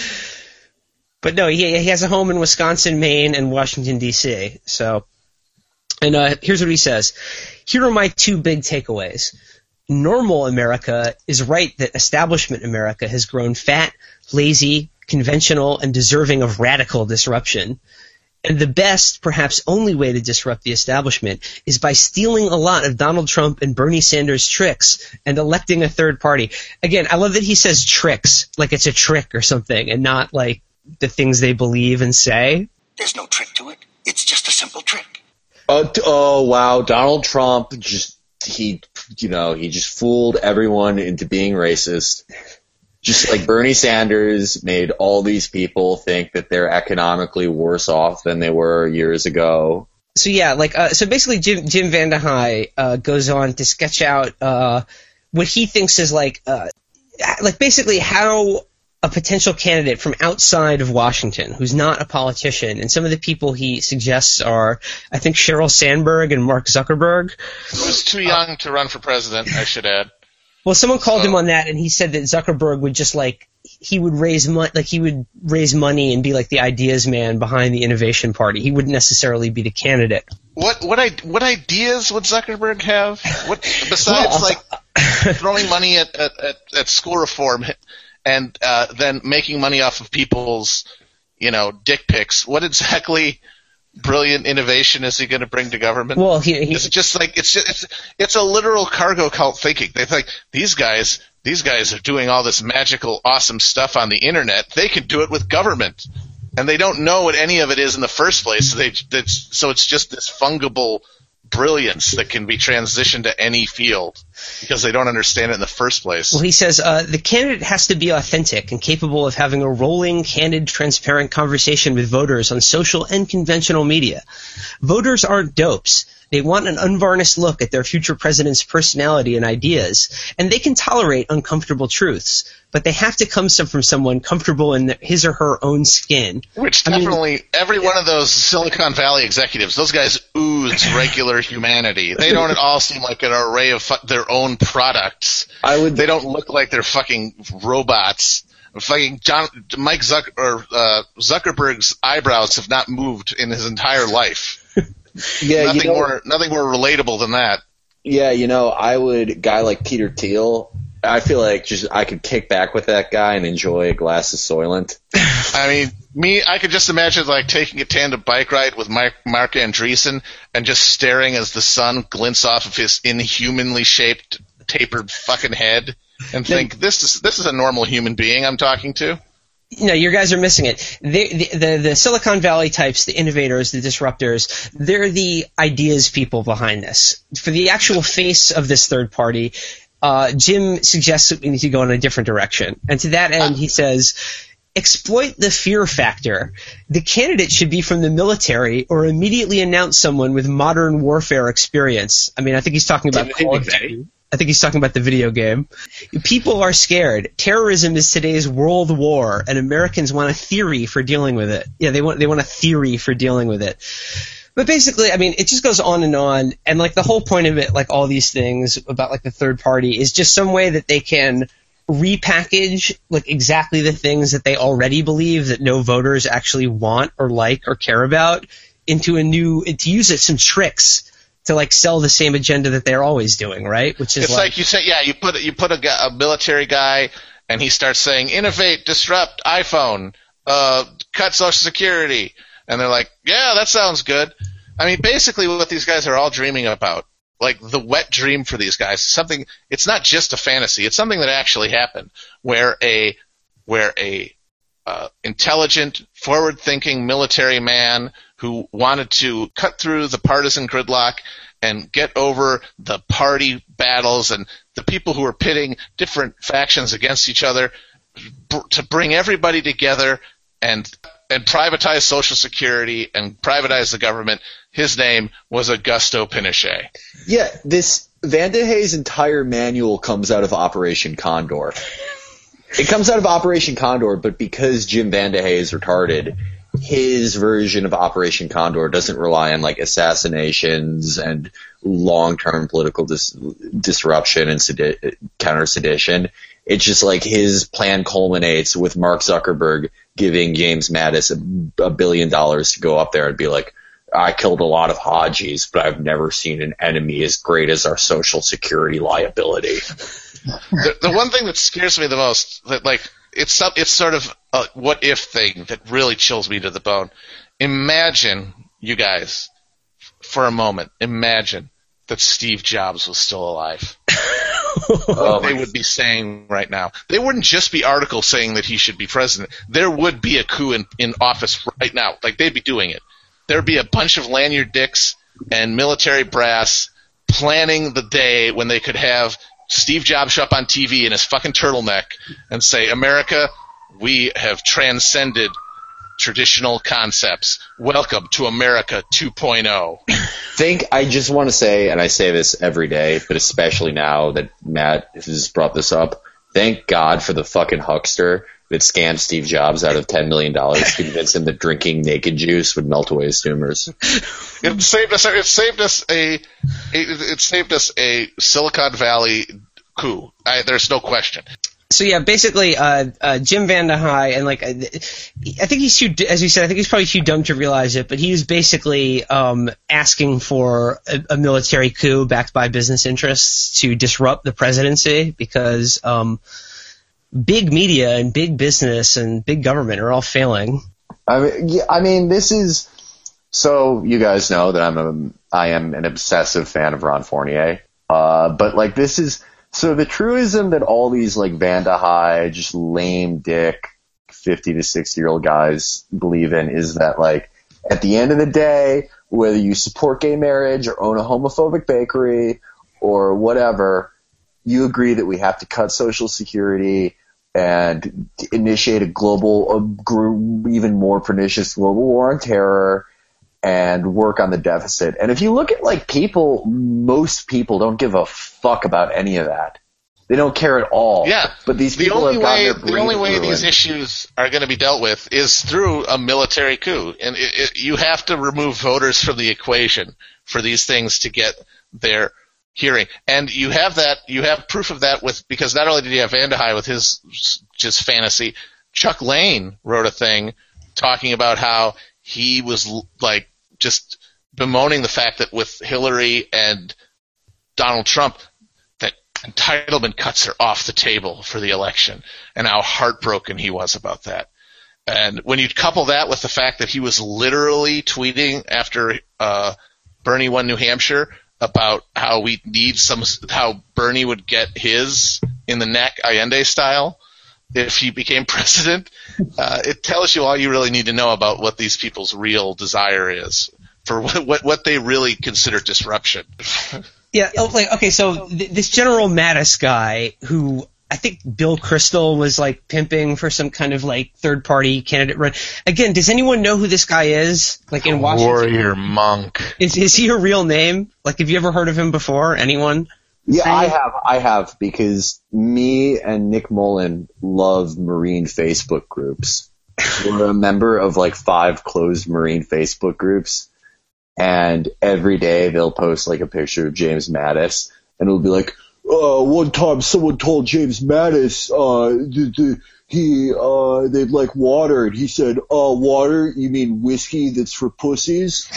But no, he has a home in Wisconsin, Maine, and Washington, D.C. So, and here's what he says. "Here are my 2 big takeaways. Normal America is right that establishment America has grown fat, lazy, conventional, and deserving of radical disruption. And the best, perhaps only way to disrupt the establishment is by stealing a lot of Donald Trump and Bernie Sanders' tricks and electing a third party." Again, I love that he says tricks, like it's a trick or something, and not like the things they believe and say. There's no trick to it. It's just a simple trick. Oh, wow. Donald Trump he just fooled everyone into being racist. Just like Bernie Sanders made all these people think that they're economically worse off than they were years ago. So yeah, so basically Jim VandeHei goes on to sketch out what he thinks is like basically how a potential candidate from outside of Washington, who's not a politician, and some of the people he suggests are, I think, Sheryl Sandberg and Mark Zuckerberg. Who's too young to run for president, I should add. Well, someone called him on that, and he said that Zuckerberg would just he would raise money and be like the ideas man behind the Innovation Party. He wouldn't necessarily be the candidate. What ideas would Zuckerberg have? What besides throwing money at school reform and then making money off of people's, dick pics? What exactly brilliant innovation is he going to bring to government? Well, is it just like it's a literal cargo cult thinking. They think these guys are doing all this magical, awesome stuff on the internet. They can do it with government, and they don't know what any of it is in the first place. So it's just this fungible brilliance that can be transitioned to any field because they don't understand it in the first place. Well, he says the candidate has to be authentic and capable of having a rolling, candid, transparent conversation with voters on social and conventional media. Voters aren't dopes. They want an unvarnished look at their future president's personality and ideas, and they can tolerate uncomfortable truths, but they have to come from someone comfortable in his or her own skin. Which definitely, every one of those Silicon Valley executives, those guys ooze regular humanity. They don't at all seem like an array of their own products. They don't look like they're fucking robots. Fucking Mike Zuckerberg's eyebrows have not moved in his entire life. Yeah, nothing more relatable than that. Yeah, guy like Peter Thiel, I feel like I could kick back with that guy and enjoy a glass of Soylent. I mean, I could just imagine taking a tandem bike ride with Mark Andreessen and just staring as the sun glints off of his inhumanly shaped, tapered fucking head and think, this is a normal human being I'm talking to. No, you guys are missing it. The Silicon Valley types, the innovators, the disruptors, they're the ideas people behind this. For the actual face of this third party, Jim suggests that we need to go in a different direction. And to that end, he says, exploit the fear factor. The candidate should be from the military or immediately announce someone with modern warfare experience. I mean, I think he's talking about Call of Duty. I think he's talking about the video game. People are scared. Terrorism is today's world war, and Americans want a theory for dealing with it. Yeah, they want a theory for dealing with it. But basically, I mean, it just goes on, and the whole point of it, all these things about the third party, is just some way that they can repackage exactly the things that they already believe that no voters actually want or like or care about to use some tricks to sell the same agenda that they're always doing, right? Which is it's like you say, yeah, you put a military guy and he starts saying innovate, disrupt, iPhone, cut Social Security, and they're like, yeah, that sounds good. I mean, basically what these guys are all dreaming about, the wet dream for these guys, something. It's not just a fantasy; it's something that actually happened, where a intelligent, forward-thinking military man who wanted to cut through the partisan gridlock and get over the party battles and the people who were pitting different factions against each other to bring everybody together and privatize Social Security and privatize the government. His name was Augusto Pinochet. Yeah, this Van de Hee's entire manual comes out of Operation Condor. It comes out of Operation Condor, but because Jim Van de Hee is retarded, his version of Operation Condor doesn't rely on like assassinations and long-term political disruption and counter-sedition. It's just like his plan culminates with Mark Zuckerberg giving James Mattis $1 billion to go up there and be like, I killed a lot of Hajis, but I've never seen an enemy as great as our Social Security liability. The one thing that scares me the most, that like it's sort of a what if thing that really chills me to the bone. Imagine, you guys, for a moment, imagine that Steve Jobs was still alive. What they would be saying right now. They wouldn't just be articles saying that he should be president. There would be a coup in office right now. Like, they'd be doing it. There'd be a bunch of lanyard dicks and military brass planning the day when they could have Steve Jobs show up on TV in his fucking turtleneck and say, America, we have transcended traditional concepts. Welcome to America 2.0. I just want to say, and I say this every day, but especially now that Matt has brought this up, thank God for the fucking huckster that scammed Steve Jobs out of $10 million to convince him that drinking naked juice would melt away his tumors. It saved us a Silicon Valley coup. There's no question. So yeah, basically, Jim Van de Hee, and like, I think he's too, as you said, I think he's probably too dumb to realize it, but he was basically asking for a military coup backed by business interests to disrupt the presidency because big media and big business and big government are all failing. I mean, this is, so you guys know that I am an obsessive fan of Ron Fournier, but like this is. So the truism that all these like Van de Hee, just lame dick 50 to 60-year-old guys believe in is that like at the end of the day, whether you support gay marriage or own a homophobic bakery or whatever, you agree that we have to cut Social Security and initiate a global, even more pernicious global war on terror and work on the deficit. And if you look at like people, most people don't give a fuck about any of that. They don't care at all. Yeah, but these people the only way these issues are going to be dealt with is through a military coup, and you have to remove voters from the equation for these things to get their hearing. And you have proof of that because not only did you have Van de Hee with his just fantasy, Chuck Lane wrote a thing talking about how he was like just bemoaning the fact that with Hillary and Donald Trump, that entitlement cuts are off the table for the election, and how heartbroken he was about that. And when you couple that with the fact that he was literally tweeting after Bernie won New Hampshire about how we need how Bernie would get his in the neck, Allende style, if he became president, it tells you all you really need to know about what these people's real desire is for what they really consider disruption. Yeah, like, okay, so this General Mattis guy who I think Bill Kristol was like pimping for some kind of like third-party candidate run. Again, does anyone know who this guy is? Like in Washington? Warrior Monk. Is he a real name? Like, have you ever heard of him before? Anyone? Yeah, I have, because me and Nick Mullen love Marine Facebook groups. We're a member of like 5 closed Marine Facebook groups, and every day they'll post like a picture of James Mattis, and it'll be like, one time someone told James Mattis, they'd like water, and he said, water? You mean whiskey that's for pussies?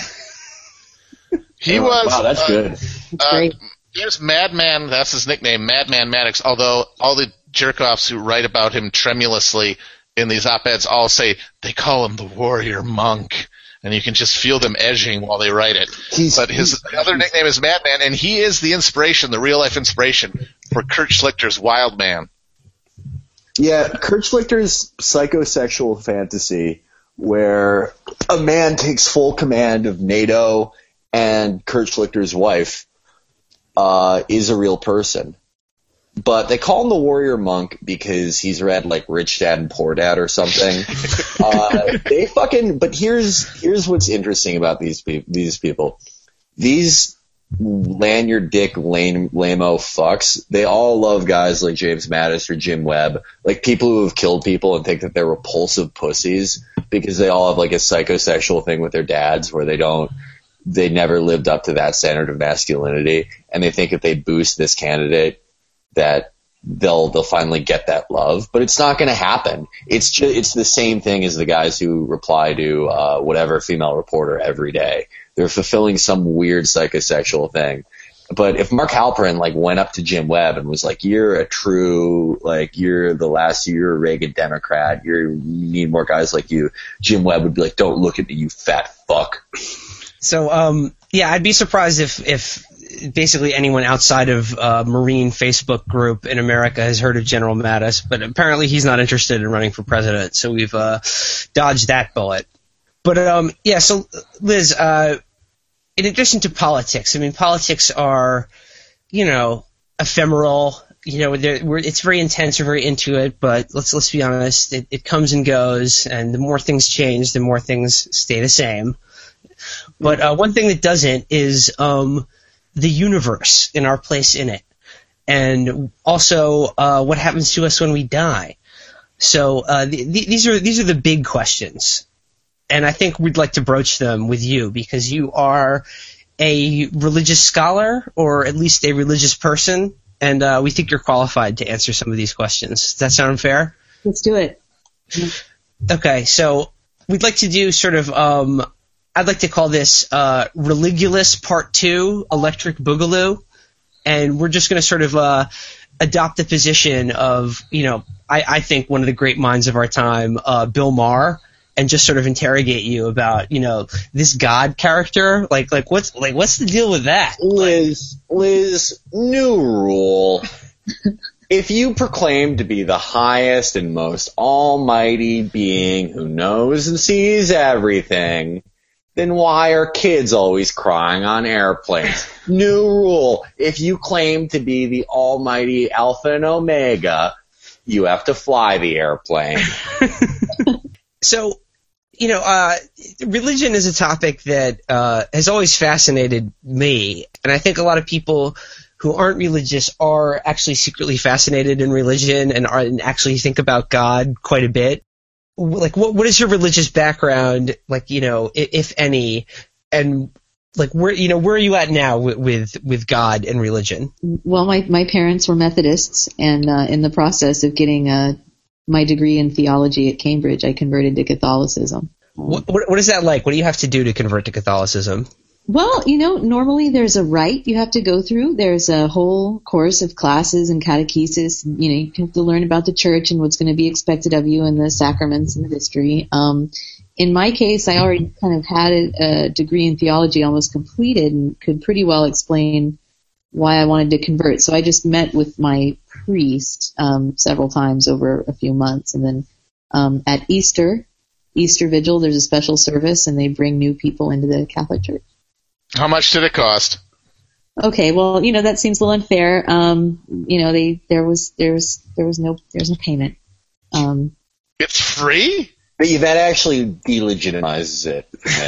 Wow, that's good. That's great. There's Madman, that's his nickname, Madman Maddox, although all the jerk-offs who write about him tremulously in these op-eds all say they call him the Warrior Monk, and you can just feel them edging while they write it. But his other nickname is Madman, and he is the inspiration, the real-life inspiration for Kurt Schlichter's Wild Man. Yeah, Kurt Schlichter's psychosexual fantasy where a man takes full command of NATO and Kurt Schlichter's wife is a real person. But they call him the warrior monk because he's read like Rich Dad and Poor Dad or something. But here's what's interesting about these people. These lanyard dick lame-o fucks, they all love guys like James Mattis or Jim Webb, like people who have killed people and think that they're repulsive pussies because they all have like a psychosexual thing with their dads where they never lived up to that standard of masculinity, and they think if they boost this candidate that they'll finally get that love. But it's not going to happen. It's the same thing as the guys who reply to whatever female reporter every day. They're fulfilling some weird psychosexual thing. But if Mark Halperin like went up to Jim Webb and was like, you're a Reagan Democrat, you need more guys like you, Jim Webb would be like, don't look at me, you fat fuck. So, I'd be surprised if basically anyone outside of Marine Facebook group in America has heard of General Mattis, but apparently he's not interested in running for president, so we've dodged that bullet. But, so Liz, in addition to politics, I mean, politics are, ephemeral, it's very intense, we're very into it, but let's be honest, it comes and goes, and the more things change, the more things stay the same. But one thing that doesn't is the universe and our place in it, and also what happens to us when we die. So these are the big questions, and I think we'd like to broach them with you because you are a religious scholar, or at least a religious person, and we think you're qualified to answer some of these questions. Does that sound fair? Let's do it. Okay, so we'd like to do sort of I'd like to call this Religulous Part 2, Electric Boogaloo, and we're just going to sort of adopt the position of, I think one of the great minds of our time, Bill Maher, and just sort of interrogate you about, this God character, like what's the deal with that? Liz, new rule. If you proclaim to be the highest and most almighty being who knows and sees everything, then why are kids always crying on airplanes? New rule. If you claim to be the almighty Alpha and Omega, you have to fly the airplane. So, religion is a topic that has always fascinated me, and I think a lot of people who aren't religious are actually secretly fascinated in religion and actually think about God quite a bit. Like, what is your religious background, like, if any, and like where are you at now with God and religion? Well, my parents were Methodists, and in the process of getting my degree in theology at Cambridge, I converted to Catholicism. What is that like? What do you have to do to convert to Catholicism? Well, normally there's a rite you have to go through. There's a whole course of classes and catechesis. You have to learn about the church and what's going to be expected of you and the sacraments and the history. In my case, I already kind of had a degree in theology almost completed and could pretty well explain why I wanted to convert. So I just met with my priest several times over a few months. And then at Easter Vigil, there's a special service, and they bring new people into the Catholic Church. How much did it cost? Okay, well, that seems a little unfair. There was no payment. It's free? But that actually delegitimizes it.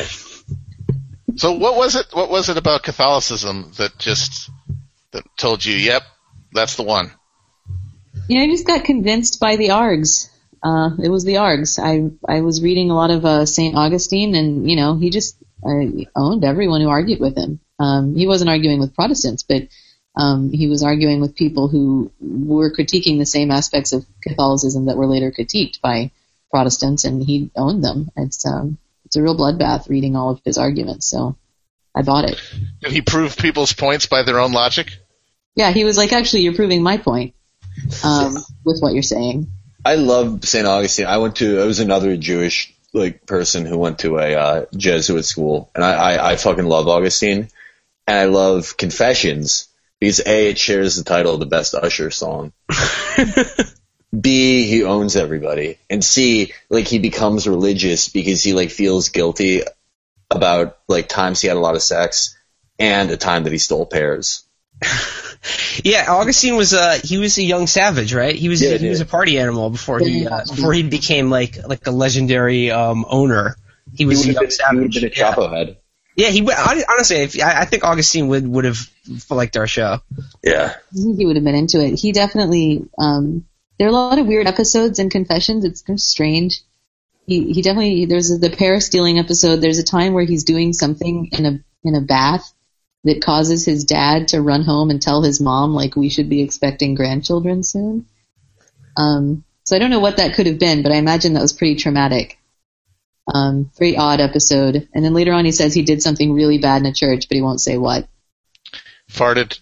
So what was it about Catholicism that told you, yep, that's the one? I just got convinced by the args. It was the args. I was reading a lot of St. Augustine, and he just owned everyone who argued with him. He wasn't arguing with Protestants, but he was arguing with people who were critiquing the same aspects of Catholicism that were later critiqued by Protestants, and he owned them. It's a real bloodbath reading all of his arguments, so I bought it. Did he prove people's points by their own logic? Yeah, he was like, actually, you're proving my point with what you're saying. I love St. Augustine. I was another Jewish person who went to a Jesuit school, and I fucking love Augustine, and I love Confessions because it shares the title of the best Usher song. B, he owns everybody, and C, like, he becomes religious because he, like, feels guilty about, like, times he had a lot of sex and a time that he stole pears. Yeah, Augustine was he was a young savage, right? He was a party animal before he became like a legendary owner. He was a young savage. He would have been a Chapo head. Yeah, honestly, I think Augustine would have liked our show. Yeah, I think he would have been into it. He definitely. There are a lot of weird episodes in Confessions. It's kind of strange. He definitely. There's the pear stealing episode. There's a time where he's doing something in a bath that causes his dad to run home and tell his mom, like, we should be expecting grandchildren soon. So I don't know what that could have been, but I imagine that was pretty traumatic. Very odd episode. And then later on he says he did something really bad in a church, but he won't say what. Farted.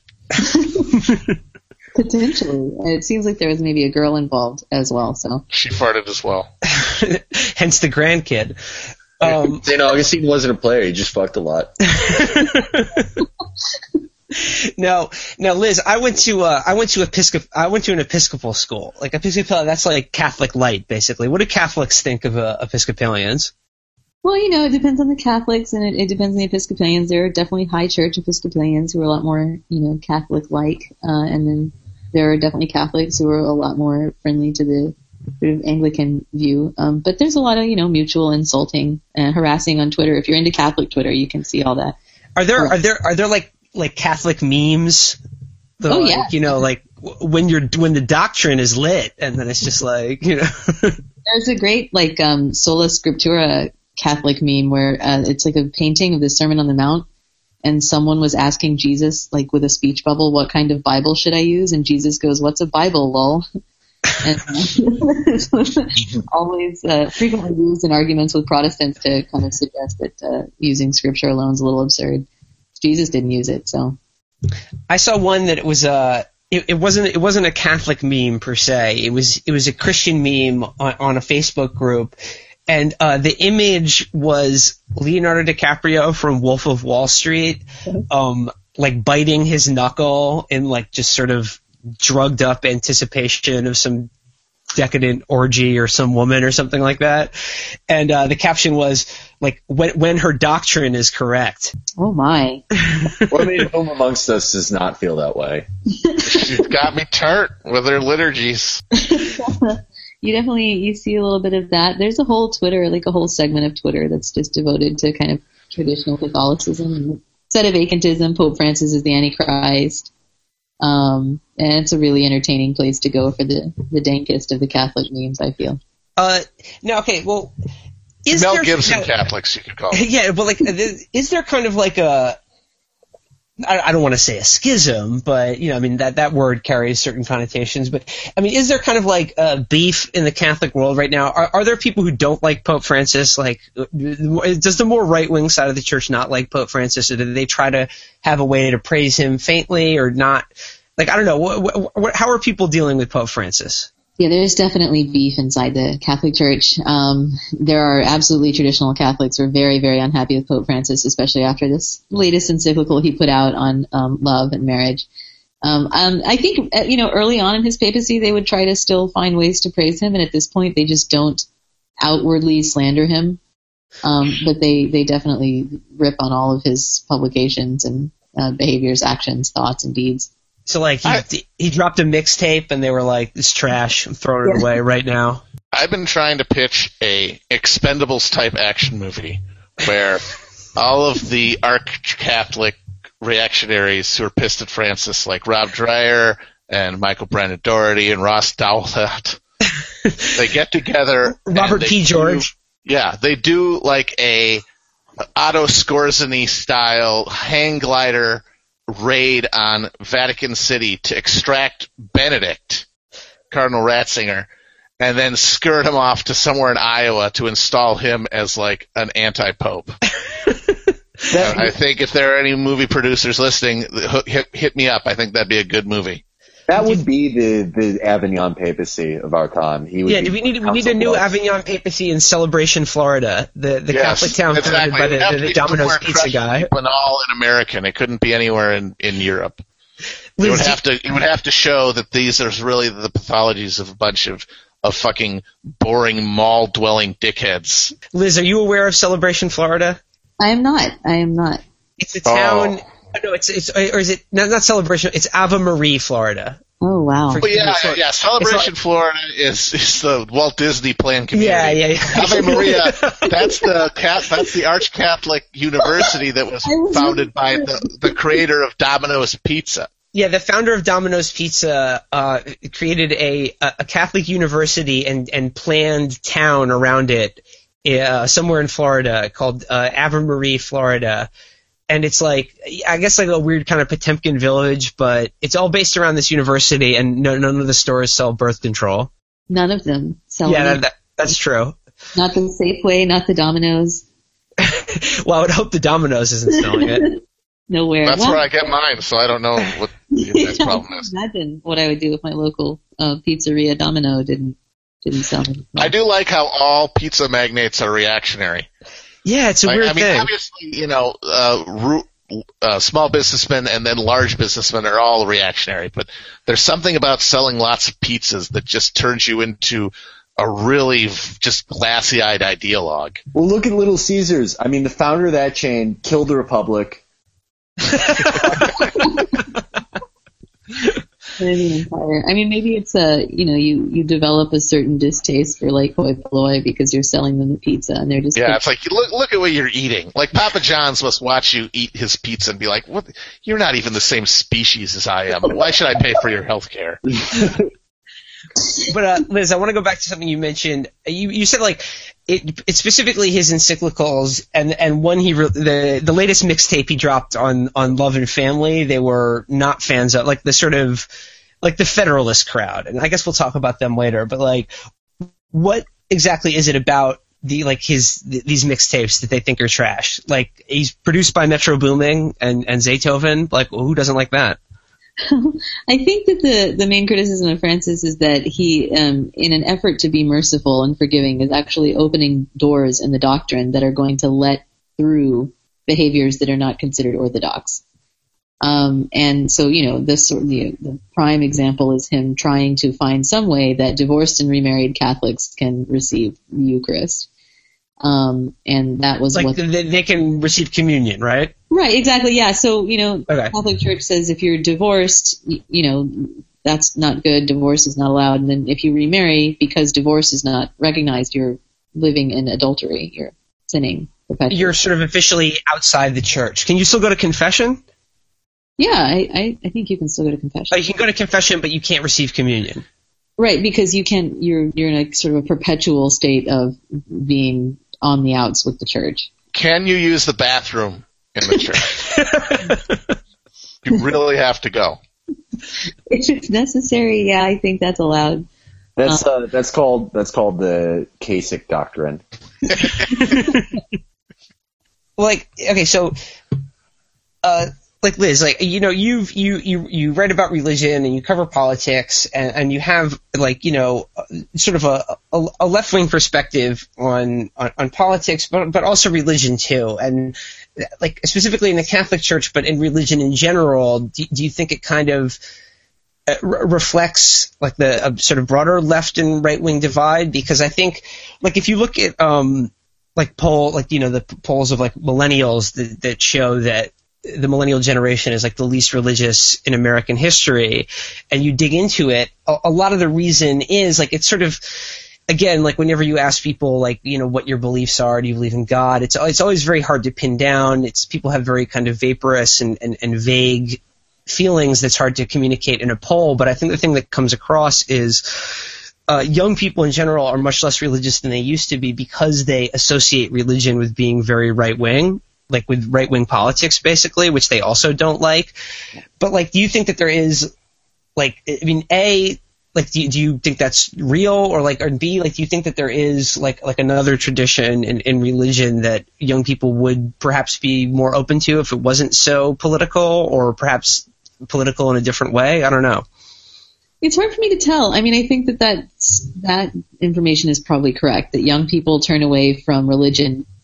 Potentially. It seems like there was maybe a girl involved as well. So She farted as well. Hence the grandkid. St. Augustine wasn't a player. He just fucked a lot. No, Liz, I went to an Episcopal school. Like Episcopal, that's like Catholic light, basically. What do Catholics think of Episcopalians? Well, it depends on the Catholics, and it depends on the Episcopalians. There are definitely high church Episcopalians who are a lot more, Catholic-like, and then there are definitely Catholics who are a lot more friendly to the sort of Anglican view. But there's a lot of, mutual insulting and harassing on Twitter. If you're into Catholic Twitter, you can see all that. Are there like Catholic memes? Yeah. When the doctrine is lit, and then it's just like, There's a great Sola Scriptura Catholic meme where it's like a painting of the Sermon on the Mount, and someone was asking Jesus, like with a speech bubble, what kind of Bible should I use? And Jesus goes, "What's a Bible, lol?" And always frequently used in arguments with Protestants to kind of suggest that using Scripture alone is a little absurd. Jesus didn't use it, so. I saw one that it was it wasn't a Catholic meme per se. It was a Christian meme on a Facebook group, and the image was Leonardo DiCaprio from Wolf of Wall Street, like biting his knuckle in like just sort of drugged up anticipation of some decadent orgy or some woman or something like that. And the caption was like, when her doctrine is correct. Oh my. Well, I mean, who amongst us does not feel that way? She's got me tart with her liturgies. You see a little bit of that. There's a whole Twitter, like a whole segment of Twitter that's just devoted to kind of traditional Catholicism. Sedevacantism, Pope Francis is the Antichrist. And it's a really entertaining place to go for the dankest of the Catholic memes, I feel. No, okay, well, Mel Gibson Catholics, you could call them. Yeah, but like, is there kind of like I don't want to say a schism, but I mean that word carries certain connotations. But I mean, is there kind of like beef in the Catholic world right now? Are there people who don't like Pope Francis? Like, does the more right wing side of the church not like Pope Francis, or do they try to have a way to praise him faintly or not? Like, I don't know. How are people dealing with Pope Francis? Yeah, there's definitely beef inside the Catholic Church. There are absolutely traditional Catholics who are very, very unhappy with Pope Francis, especially after this latest encyclical he put out on love and marriage. I think, early on in his papacy, they would try to still find ways to praise him, and at this point, they just don't outwardly slander him. But they definitely rip on all of his publications and behaviors, actions, thoughts, and deeds. So, like, he dropped a mixtape, and they were like, "It's trash. I'm throwing it away right now." I've been trying to pitch a Expendables-type action movie where all of the arch-Catholic reactionaries who are pissed at Francis, like Rob Dreyer and Michael Brennan Doherty and Ross Dowlett, they get together. Robert P. George. They do like a Otto Skorzeny-style hang glider raid on Vatican City to extract Benedict, Cardinal Ratzinger, and then skirt him off to somewhere in Iowa to install him as like an anti-pope. I think if there are any movie producers listening, hit me up. I think that'd be a good movie. That would be the Avignon papacy of our time. We need a new Avignon papacy in Celebration, Florida, the Catholic town founded by the Domino's pizza guy. And all in American. It couldn't be anywhere in Europe. It would have to show that these are really the pathologies of a bunch of fucking boring mall-dwelling dickheads. Liz, are you aware of Celebration, Florida? I am not. It's a town. No, it's or is it not Celebration? It's Ave Marie, Florida. Oh wow! Well, yeah. Celebration, Florida is the Walt Disney planned community. Yeah. Ave Maria, that's the Arch Catholic University that was founded by the creator of Domino's Pizza. Yeah, the founder of Domino's Pizza created a Catholic university and planned town around it somewhere in Florida called Ave Marie, Florida. And it's like, I guess like a weird kind of Potemkin village, but it's all based around this university, and none of the stores sell birth control. None of them sell. Yeah, that's true. Not the Safeway, not the Domino's. Well, I would hope the Domino's isn't selling it. Nowhere. That's where I get mine, so I don't know what the problem is. Imagine what I would do if my local pizzeria Domino didn't sell it. I do like how all pizza magnates are reactionary. Yeah, it's a weird thing. Obviously, small businessmen and then large businessmen are all reactionary, but there's something about selling lots of pizzas that just turns you into a really just glassy-eyed ideologue. Well, look at Little Caesars. I mean, the founder of that chain killed the Republic. I mean, maybe it's you develop a certain distaste for like hoi polloi because you're selling them the pizza and they're just it's like look at what you're eating. Like Papa John's must watch you eat his pizza and be like, "What? You're not even the same species as I am. Why should I pay for your health care?" But Liz, I want to go back to something you mentioned. You said like it's specifically his encyclicals, and one the latest mixtape he dropped on Love and Family, they were not fans of, like the sort of like the Federalist crowd, and I guess we'll talk about them later. But like, what exactly is it about these mixtapes that they think are trash? Like, he's produced by Metro Boomin and Zaytoven. Like, who doesn't like that? I think that the main criticism of Francis is that he, in an effort to be merciful and forgiving, is actually opening doors in the doctrine that are going to let through behaviors that are not considered orthodox. And so, the prime example is him trying to find some way that divorced and remarried Catholics can receive the Eucharist. And that was like they can receive communion, right? Right, exactly, yeah. So, okay. Catholic Church says if you're divorced, that's not good. Divorce is not allowed. And then if you remarry, because divorce is not recognized, you're living in adultery. You're sinning perpetually. You're sort of officially outside the church. Can you still go to confession? Yeah, I think you can still go to confession. Oh, you can go to confession, but you can't receive communion. Right, because you're in a sort of a perpetual state of being on the outs with the church. Can you use the bathroom in the church? You really have to go. If it's necessary, yeah, I think that's allowed. That's called the Kasich doctrine. Like, okay, so like Liz, like you write about religion and you cover politics and you have like sort of a left wing perspective on politics, but also religion too, and like specifically in the Catholic Church, but in religion in general. Do you think it kind of reflects like the sort of broader left and right wing divide? Because I think like if you look at the polls of like millennials that show that the millennial generation is like the least religious in American history, and you dig into it, a lot of the reason is like it's sort of, again, like whenever you ask people like what your beliefs are, do you believe in God, it's always very hard to pin down. People have very kind of vaporous and vague feelings that's hard to communicate in a poll. But I think the thing that comes across is young people in general are much less religious than they used to be because they associate religion with being very right wing, like with right-wing politics, basically, which they also don't like. But, like, do you think that there is, like, I mean, A, like, do you think that's real? Or, like, or B, like, do you think that there is, like another tradition in religion that young people would perhaps be more open to if it wasn't so political, or perhaps political in a different way? I don't know. It's hard for me to tell. I mean, I think that information is probably correct, that young people turn away from religion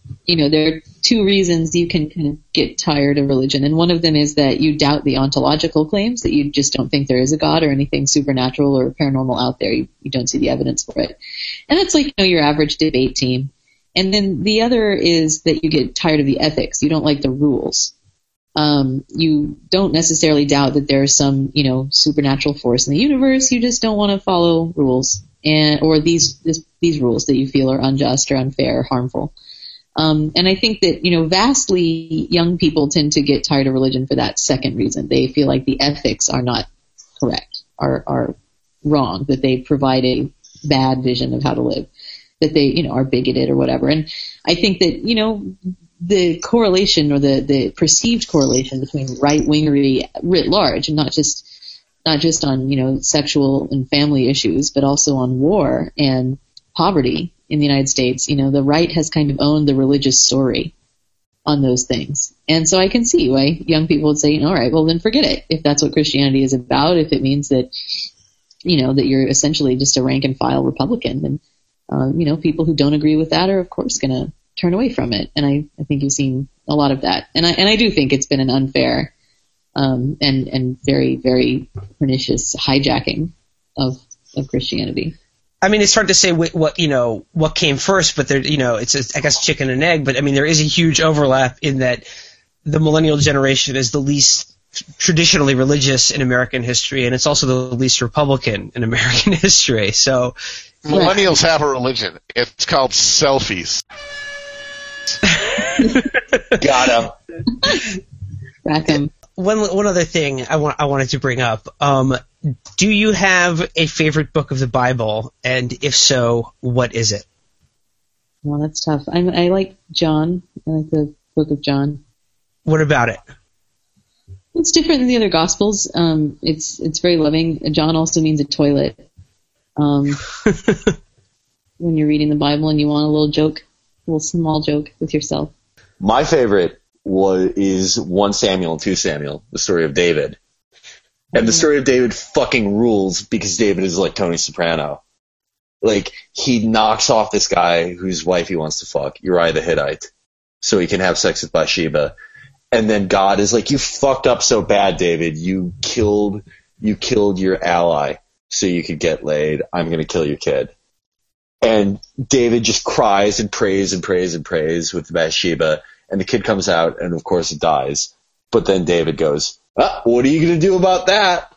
there are two reasons you can kind of get tired of religion. And one of them is that you doubt the ontological claims, that you just don't think there is a God or anything supernatural or paranormal out there. You don't see the evidence for it. And that's like, your average debate team. And then the other is that you get tired of the ethics. You don't like the rules. You don't necessarily doubt that there's some, supernatural force in the universe. You just don't want to follow rules or these rules that you feel are unjust or unfair or harmful. And I think that, vastly young people tend to get tired of religion for that second reason. They feel like the ethics are not correct, are wrong, that they provide a bad vision of how to live, that they, are bigoted or whatever. And I think that, the correlation or the perceived correlation between right-wingery writ large, and not just on, sexual and family issues, but also on war and poverty in the United States, the right has kind of owned the religious story on those things. And so I can see why young people would say, all right, well then forget it. If that's what Christianity is about, if it means that, that you're essentially just a rank and file Republican, then, people who don't agree with that are of course going to turn away from it. And I think you've seen a lot of that. And I do think it's been an unfair, and very, very pernicious hijacking of Christianity. I mean, it's hard to say what came first, but there, it's I guess chicken and egg. But I mean, there is a huge overlap in that the millennial generation is the least traditionally religious in American history, and it's also the least Republican in American history. So, millennials have a religion. It's called selfies. Got him. Rack 'em. One other thing I wanted to bring up. Do you have a favorite book of the Bible? And if so, what is it? Well, that's tough. I like John. I like the book of John. What about it? It's different than the other Gospels. It's very loving. John also means a toilet. When you're reading the Bible and you want a little small joke with yourself. My favorite is 1 Samuel and 2 Samuel, the story of David. And the story of David fucking rules because David is like Tony Soprano. Like, he knocks off this guy whose wife he wants to fuck, Uriah the Hittite, so he can have sex with Bathsheba. And then God is like, you fucked up so bad, David. You killed your ally so you could get laid. I'm going to kill your kid. And David just cries and prays and prays and prays with Bathsheba. And the kid comes out, and of course it dies. But then David goes, what are you going to do about that?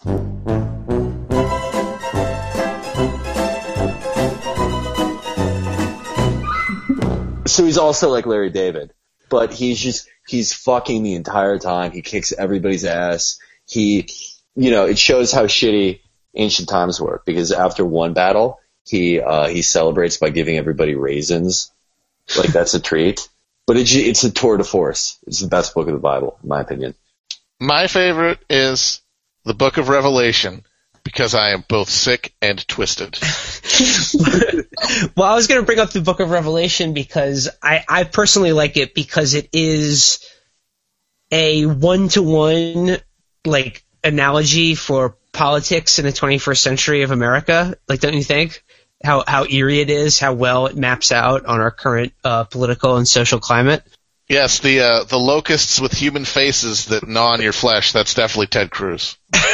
So he's also like Larry David. But he's fucking the entire time. He kicks everybody's ass. It shows how shitty ancient times were. Because after one battle, he celebrates by giving everybody raisins. Like, that's a treat. But it's a tour de force. It's the best book of the Bible, in my opinion. My favorite is the Book of Revelation, because I am both sick and twisted. Well, I was going to bring up the Book of Revelation because I personally like it because it is a one-to-one, like, analogy for politics in the 21st century of America. Like, don't you think? How eerie it is, how well it maps out on our current political and social climate. Yes, the locusts with human faces that gnaw on your flesh, that's definitely Ted Cruz.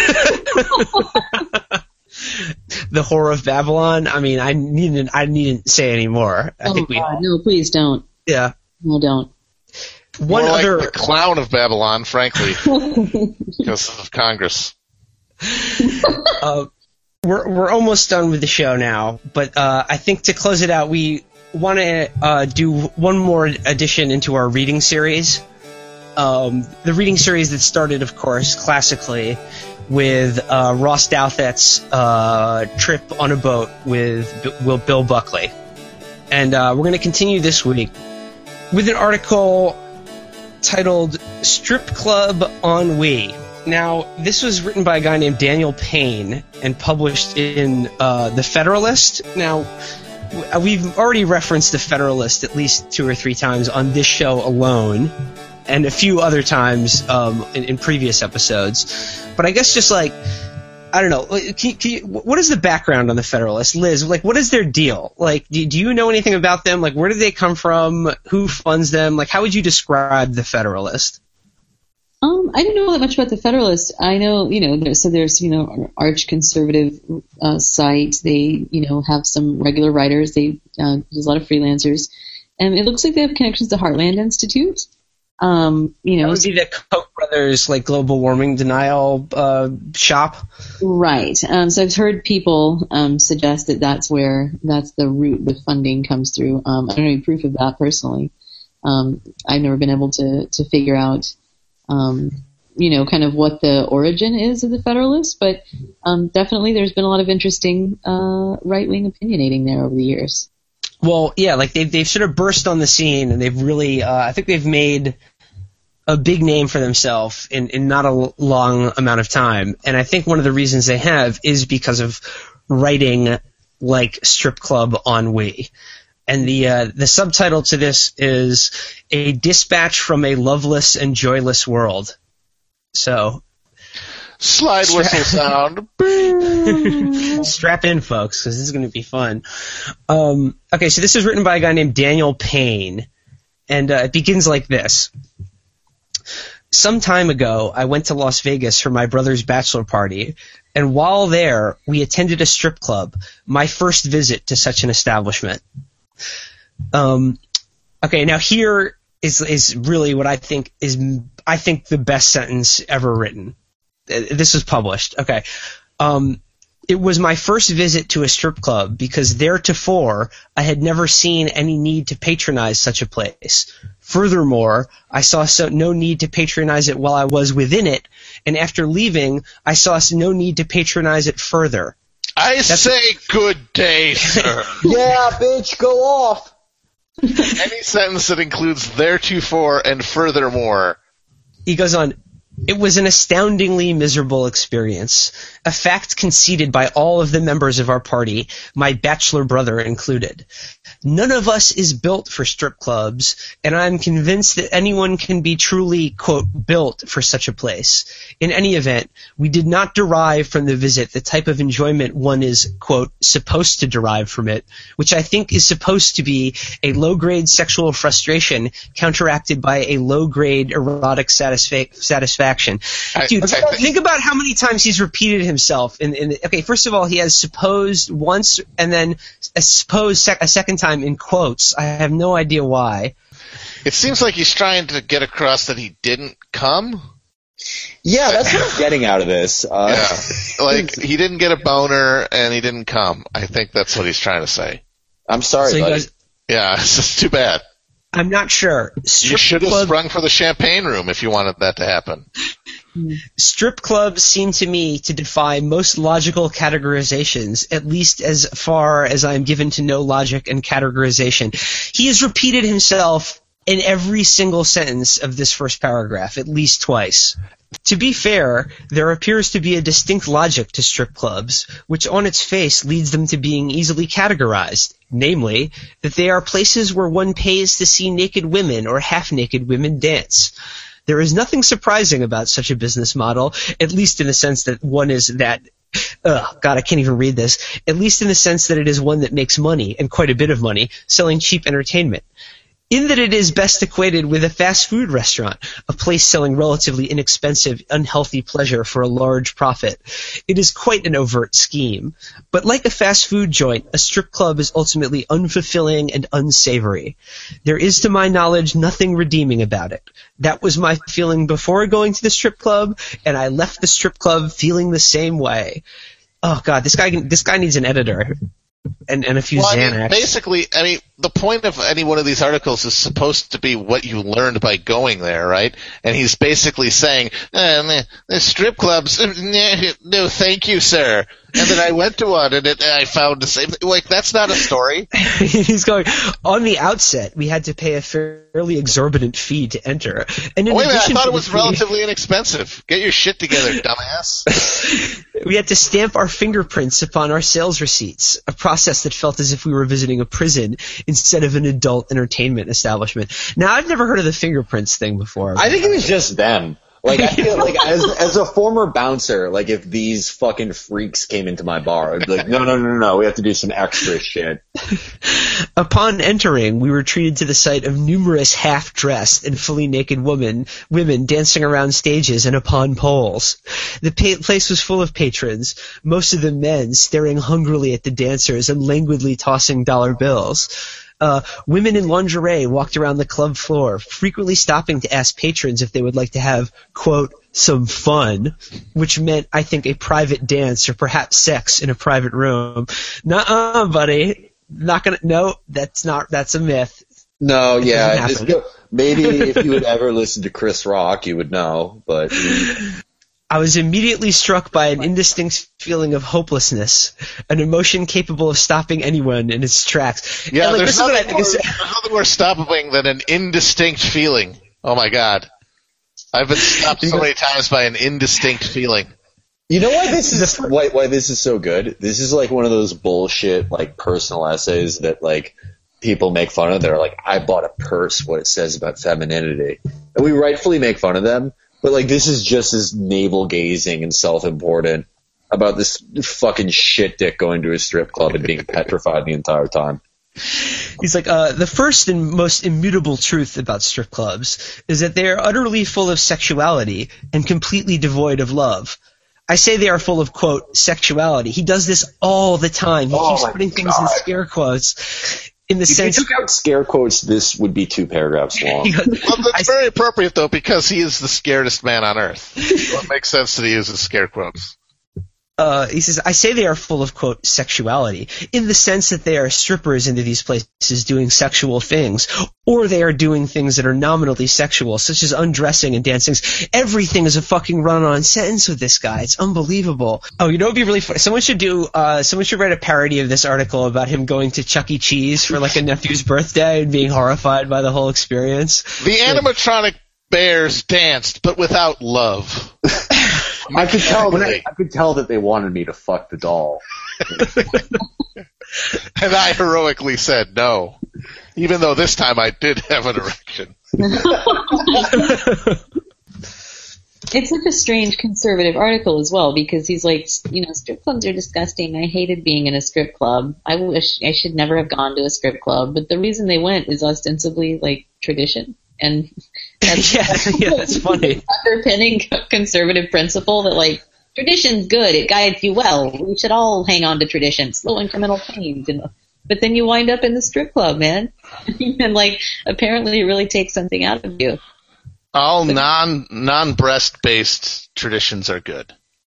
The Whore of Babylon. I mean, I needn't say any more. No, please don't. Yeah. No, don't. More like the clown of Babylon, frankly, because of Congress. We're almost done with the show now, but I think to close it out, we want to do one more addition into our reading series. The reading series that started, of course, classically with Ross Douthat's trip on a boat with Bill Buckley. And we're going to continue this week with an article titled Strip Club Ennui. Now, this was written by a guy named Daniel Payne and published in The Federalist. Now, we've already referenced The Federalist at least 2 or 3 times on this show alone, and a few other times in previous episodes. But I guess just like I don't know. What is the background on the Federalist, Liz? Like, what is their deal? Like, do you know anything about them? Like, where do they come from? Who funds them? Like, how would you describe the Federalist? I don't know that much about the Federalist. I know, there's an arch conservative site. They, have some regular writers. There's a lot of freelancers, and it looks like they have connections to Heartland Institute. That would be the Koch brothers, like, global warming denial shop. Right. So I've heard people suggest that that's the route the funding comes through. I don't have any proof of that personally. I've never been able to figure out, kind of what the origin is of the Federalist, but definitely there's been a lot of interesting right-wing opinionating there over the years. Well, yeah, like they've sort of burst on the scene, and they've really, I think they've made a big name for themselves in not a long amount of time. And I think one of the reasons they have is because of writing like Strip Club Ennui. And the subtitle to this is A Dispatch from a Loveless and Joyless World. So slide whistle sound. Strap in, folks, because this is going to be fun. Okay, so this is written by a guy named Daniel Payne, and it begins like this. Some time ago, I went to Las Vegas for my brother's bachelor party, and while there, we attended a strip club, my first visit to such an establishment. Okay, now here is really what I think the best sentence ever written. This was published. Okay. It was my first visit to a strip club because theretofore I had never seen any need to patronize such a place. Furthermore, I saw no need to patronize it while I was within it, and after leaving, I saw no need to patronize it further. Say good day, sir. Yeah, bitch, go off. Any sentence that includes theretofore and furthermore. He goes on, it was an astoundingly miserable experience, a fact conceded by all of the members of our party, my bachelor brother included. None of us is built for strip clubs, and I'm convinced that anyone can be truly, quote, built for such a place. In any event, we did not derive from the visit the type of enjoyment one is, quote, supposed to derive from it, which I think is supposed to be a low-grade sexual frustration counteracted by a low-grade erotic satisfaction. Dude, okay. Think about how many times he's repeated himself. Okay, first of all, he has supposed once, and then supposed a second time in quotes. I have no idea why. It seems like he's trying to get across that he didn't come. Yeah, that's what I'm getting out of this. He didn't get a boner and he didn't come. I think that's what he's trying to say. I'm sorry, buddy. Yeah, it's just too bad. I'm not sure. You should have sprung for the champagne room if you wanted that to happen. Strip clubs seem to me to defy most logical categorizations, at least as far as I am given to know logic and categorization. He has repeated himself in every single sentence of this first paragraph, at least twice. To be fair, there appears to be a distinct logic to strip clubs, which on its face leads them to being easily categorized, namely, that they are places where one pays to see naked women or half-naked women dance. There is nothing surprising about such a business model, at least in the sense that one is that God, I can't even read this. At least in the sense that it is one that makes money, and quite a bit of money, selling cheap entertainment. In that it is best equated with a fast food restaurant, a place selling relatively inexpensive, unhealthy pleasure for a large profit. It is quite an overt scheme. But like a fast food joint, a strip club is ultimately unfulfilling and unsavory. There is, to my knowledge, nothing redeeming about it. That was my feeling before going to the strip club, and I left the strip club feeling the same way. Oh God, this guy needs an editor. And a few Xanax. Basically, the point of any one of these articles is supposed to be what you learned by going there, right? And he's basically saying, the strip clubs, no thank you, sir. And then I went to one, and I found the same thing. Like, that's not a story. He's going, on the outset, we had to pay a fairly exorbitant fee to enter. And wait a minute, I thought it was relatively inexpensive. Get your shit together, dumbass. We had to stamp our fingerprints upon our sales receipts, a process that felt as if we were visiting a prison instead of an adult entertainment establishment. Now, I've never heard of the fingerprints thing before. I think it was just them. Like, I feel like as a former bouncer, like, if these fucking freaks came into my bar, I'd be like, no, we have to do some extra shit. Upon entering, we were treated to the sight of numerous half-dressed and fully naked women dancing around stages and upon poles. The place was full of patrons, most of them men, staring hungrily at the dancers and languidly tossing dollar bills. Women in lingerie walked around the club floor, frequently stopping to ask patrons if they would like to have, quote, some fun, which meant, I think, a private dance or perhaps sex in a private room. Nuh-uh, buddy. That's a myth. No, It yeah. doesn't happen. Maybe if you had ever listened to Chris Rock, you would know, but... I was immediately struck by an indistinct feeling of hopelessness, an emotion capable of stopping anyone in its tracks. Yeah, And, like, there's this is what I nothing think more is stopping than an indistinct feeling. Oh my god. I've been stopped so many times by an indistinct feeling. You know why this is why this is so good? This is like one of those bullshit like personal essays that like people make fun of. They're like, I bought a purse, what it says about femininity. And we rightfully make fun of them, but like this is just as navel gazing and self-important about this fucking shit dick going to a strip club and being petrified the entire time. He's like, the first and most immutable truth about strip clubs is that they are utterly full of sexuality and completely devoid of love. I say they are full of, quote, sexuality. He does this all the time. He keeps putting things in scare quotes. In the If sense, you took out scare quotes, this would be 2 paragraphs long. Well, that's very appropriate, though, because he is the scaredest man on earth. So it makes sense that he uses scare quotes. he says, I say they are full of, quote, sexuality, in the sense that they are strippers into these places doing sexual things, or they are doing things that are nominally sexual, such as undressing and dancing. Everything is a fucking run-on sentence with this guy. It's unbelievable. Oh, you know what would be really funny? Someone should write a parody of this article about him going to Chuck E. Cheese for like a nephew's birthday and being horrified by the whole experience. The animatronic bears danced, but without love. I could tell that they wanted me to fuck the doll. And I heroically said no, even though this time I did have an erection. It's such a strange conservative article as well, because he's like, strip clubs are disgusting. I hated being in a strip club. I wish I should never have gone to a strip club. But the reason they went is ostensibly like tradition. And that's, that's funny. Underpinning conservative principle that like tradition's good, it guides you well. We should all hang on to tradition, slow incremental change. But then you wind up in the strip club, man, and like apparently it really takes something out of you. All non-breast based traditions are good.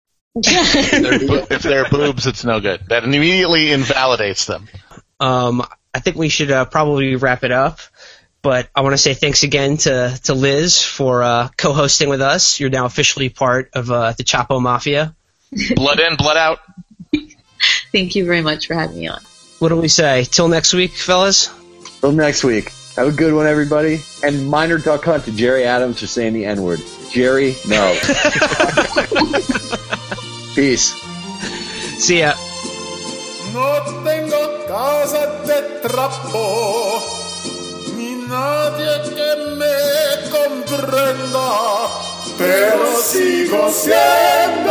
If they're boobs, it's no good. That immediately invalidates them. I think we should probably wrap it up. But I want to say thanks again to Liz for co-hosting with us. You're now officially part of the Chapo Mafia. Blood in, blood out. Thank you very much for having me on. What do we say? Till next week, fellas? Till next week. Have a good one, everybody. And minor duck hunt to Jerry Adams for saying the N-word. Jerry, no. Peace. See ya. No tengo casa de trapo. Nadie que me comprenda, pero sigo siendo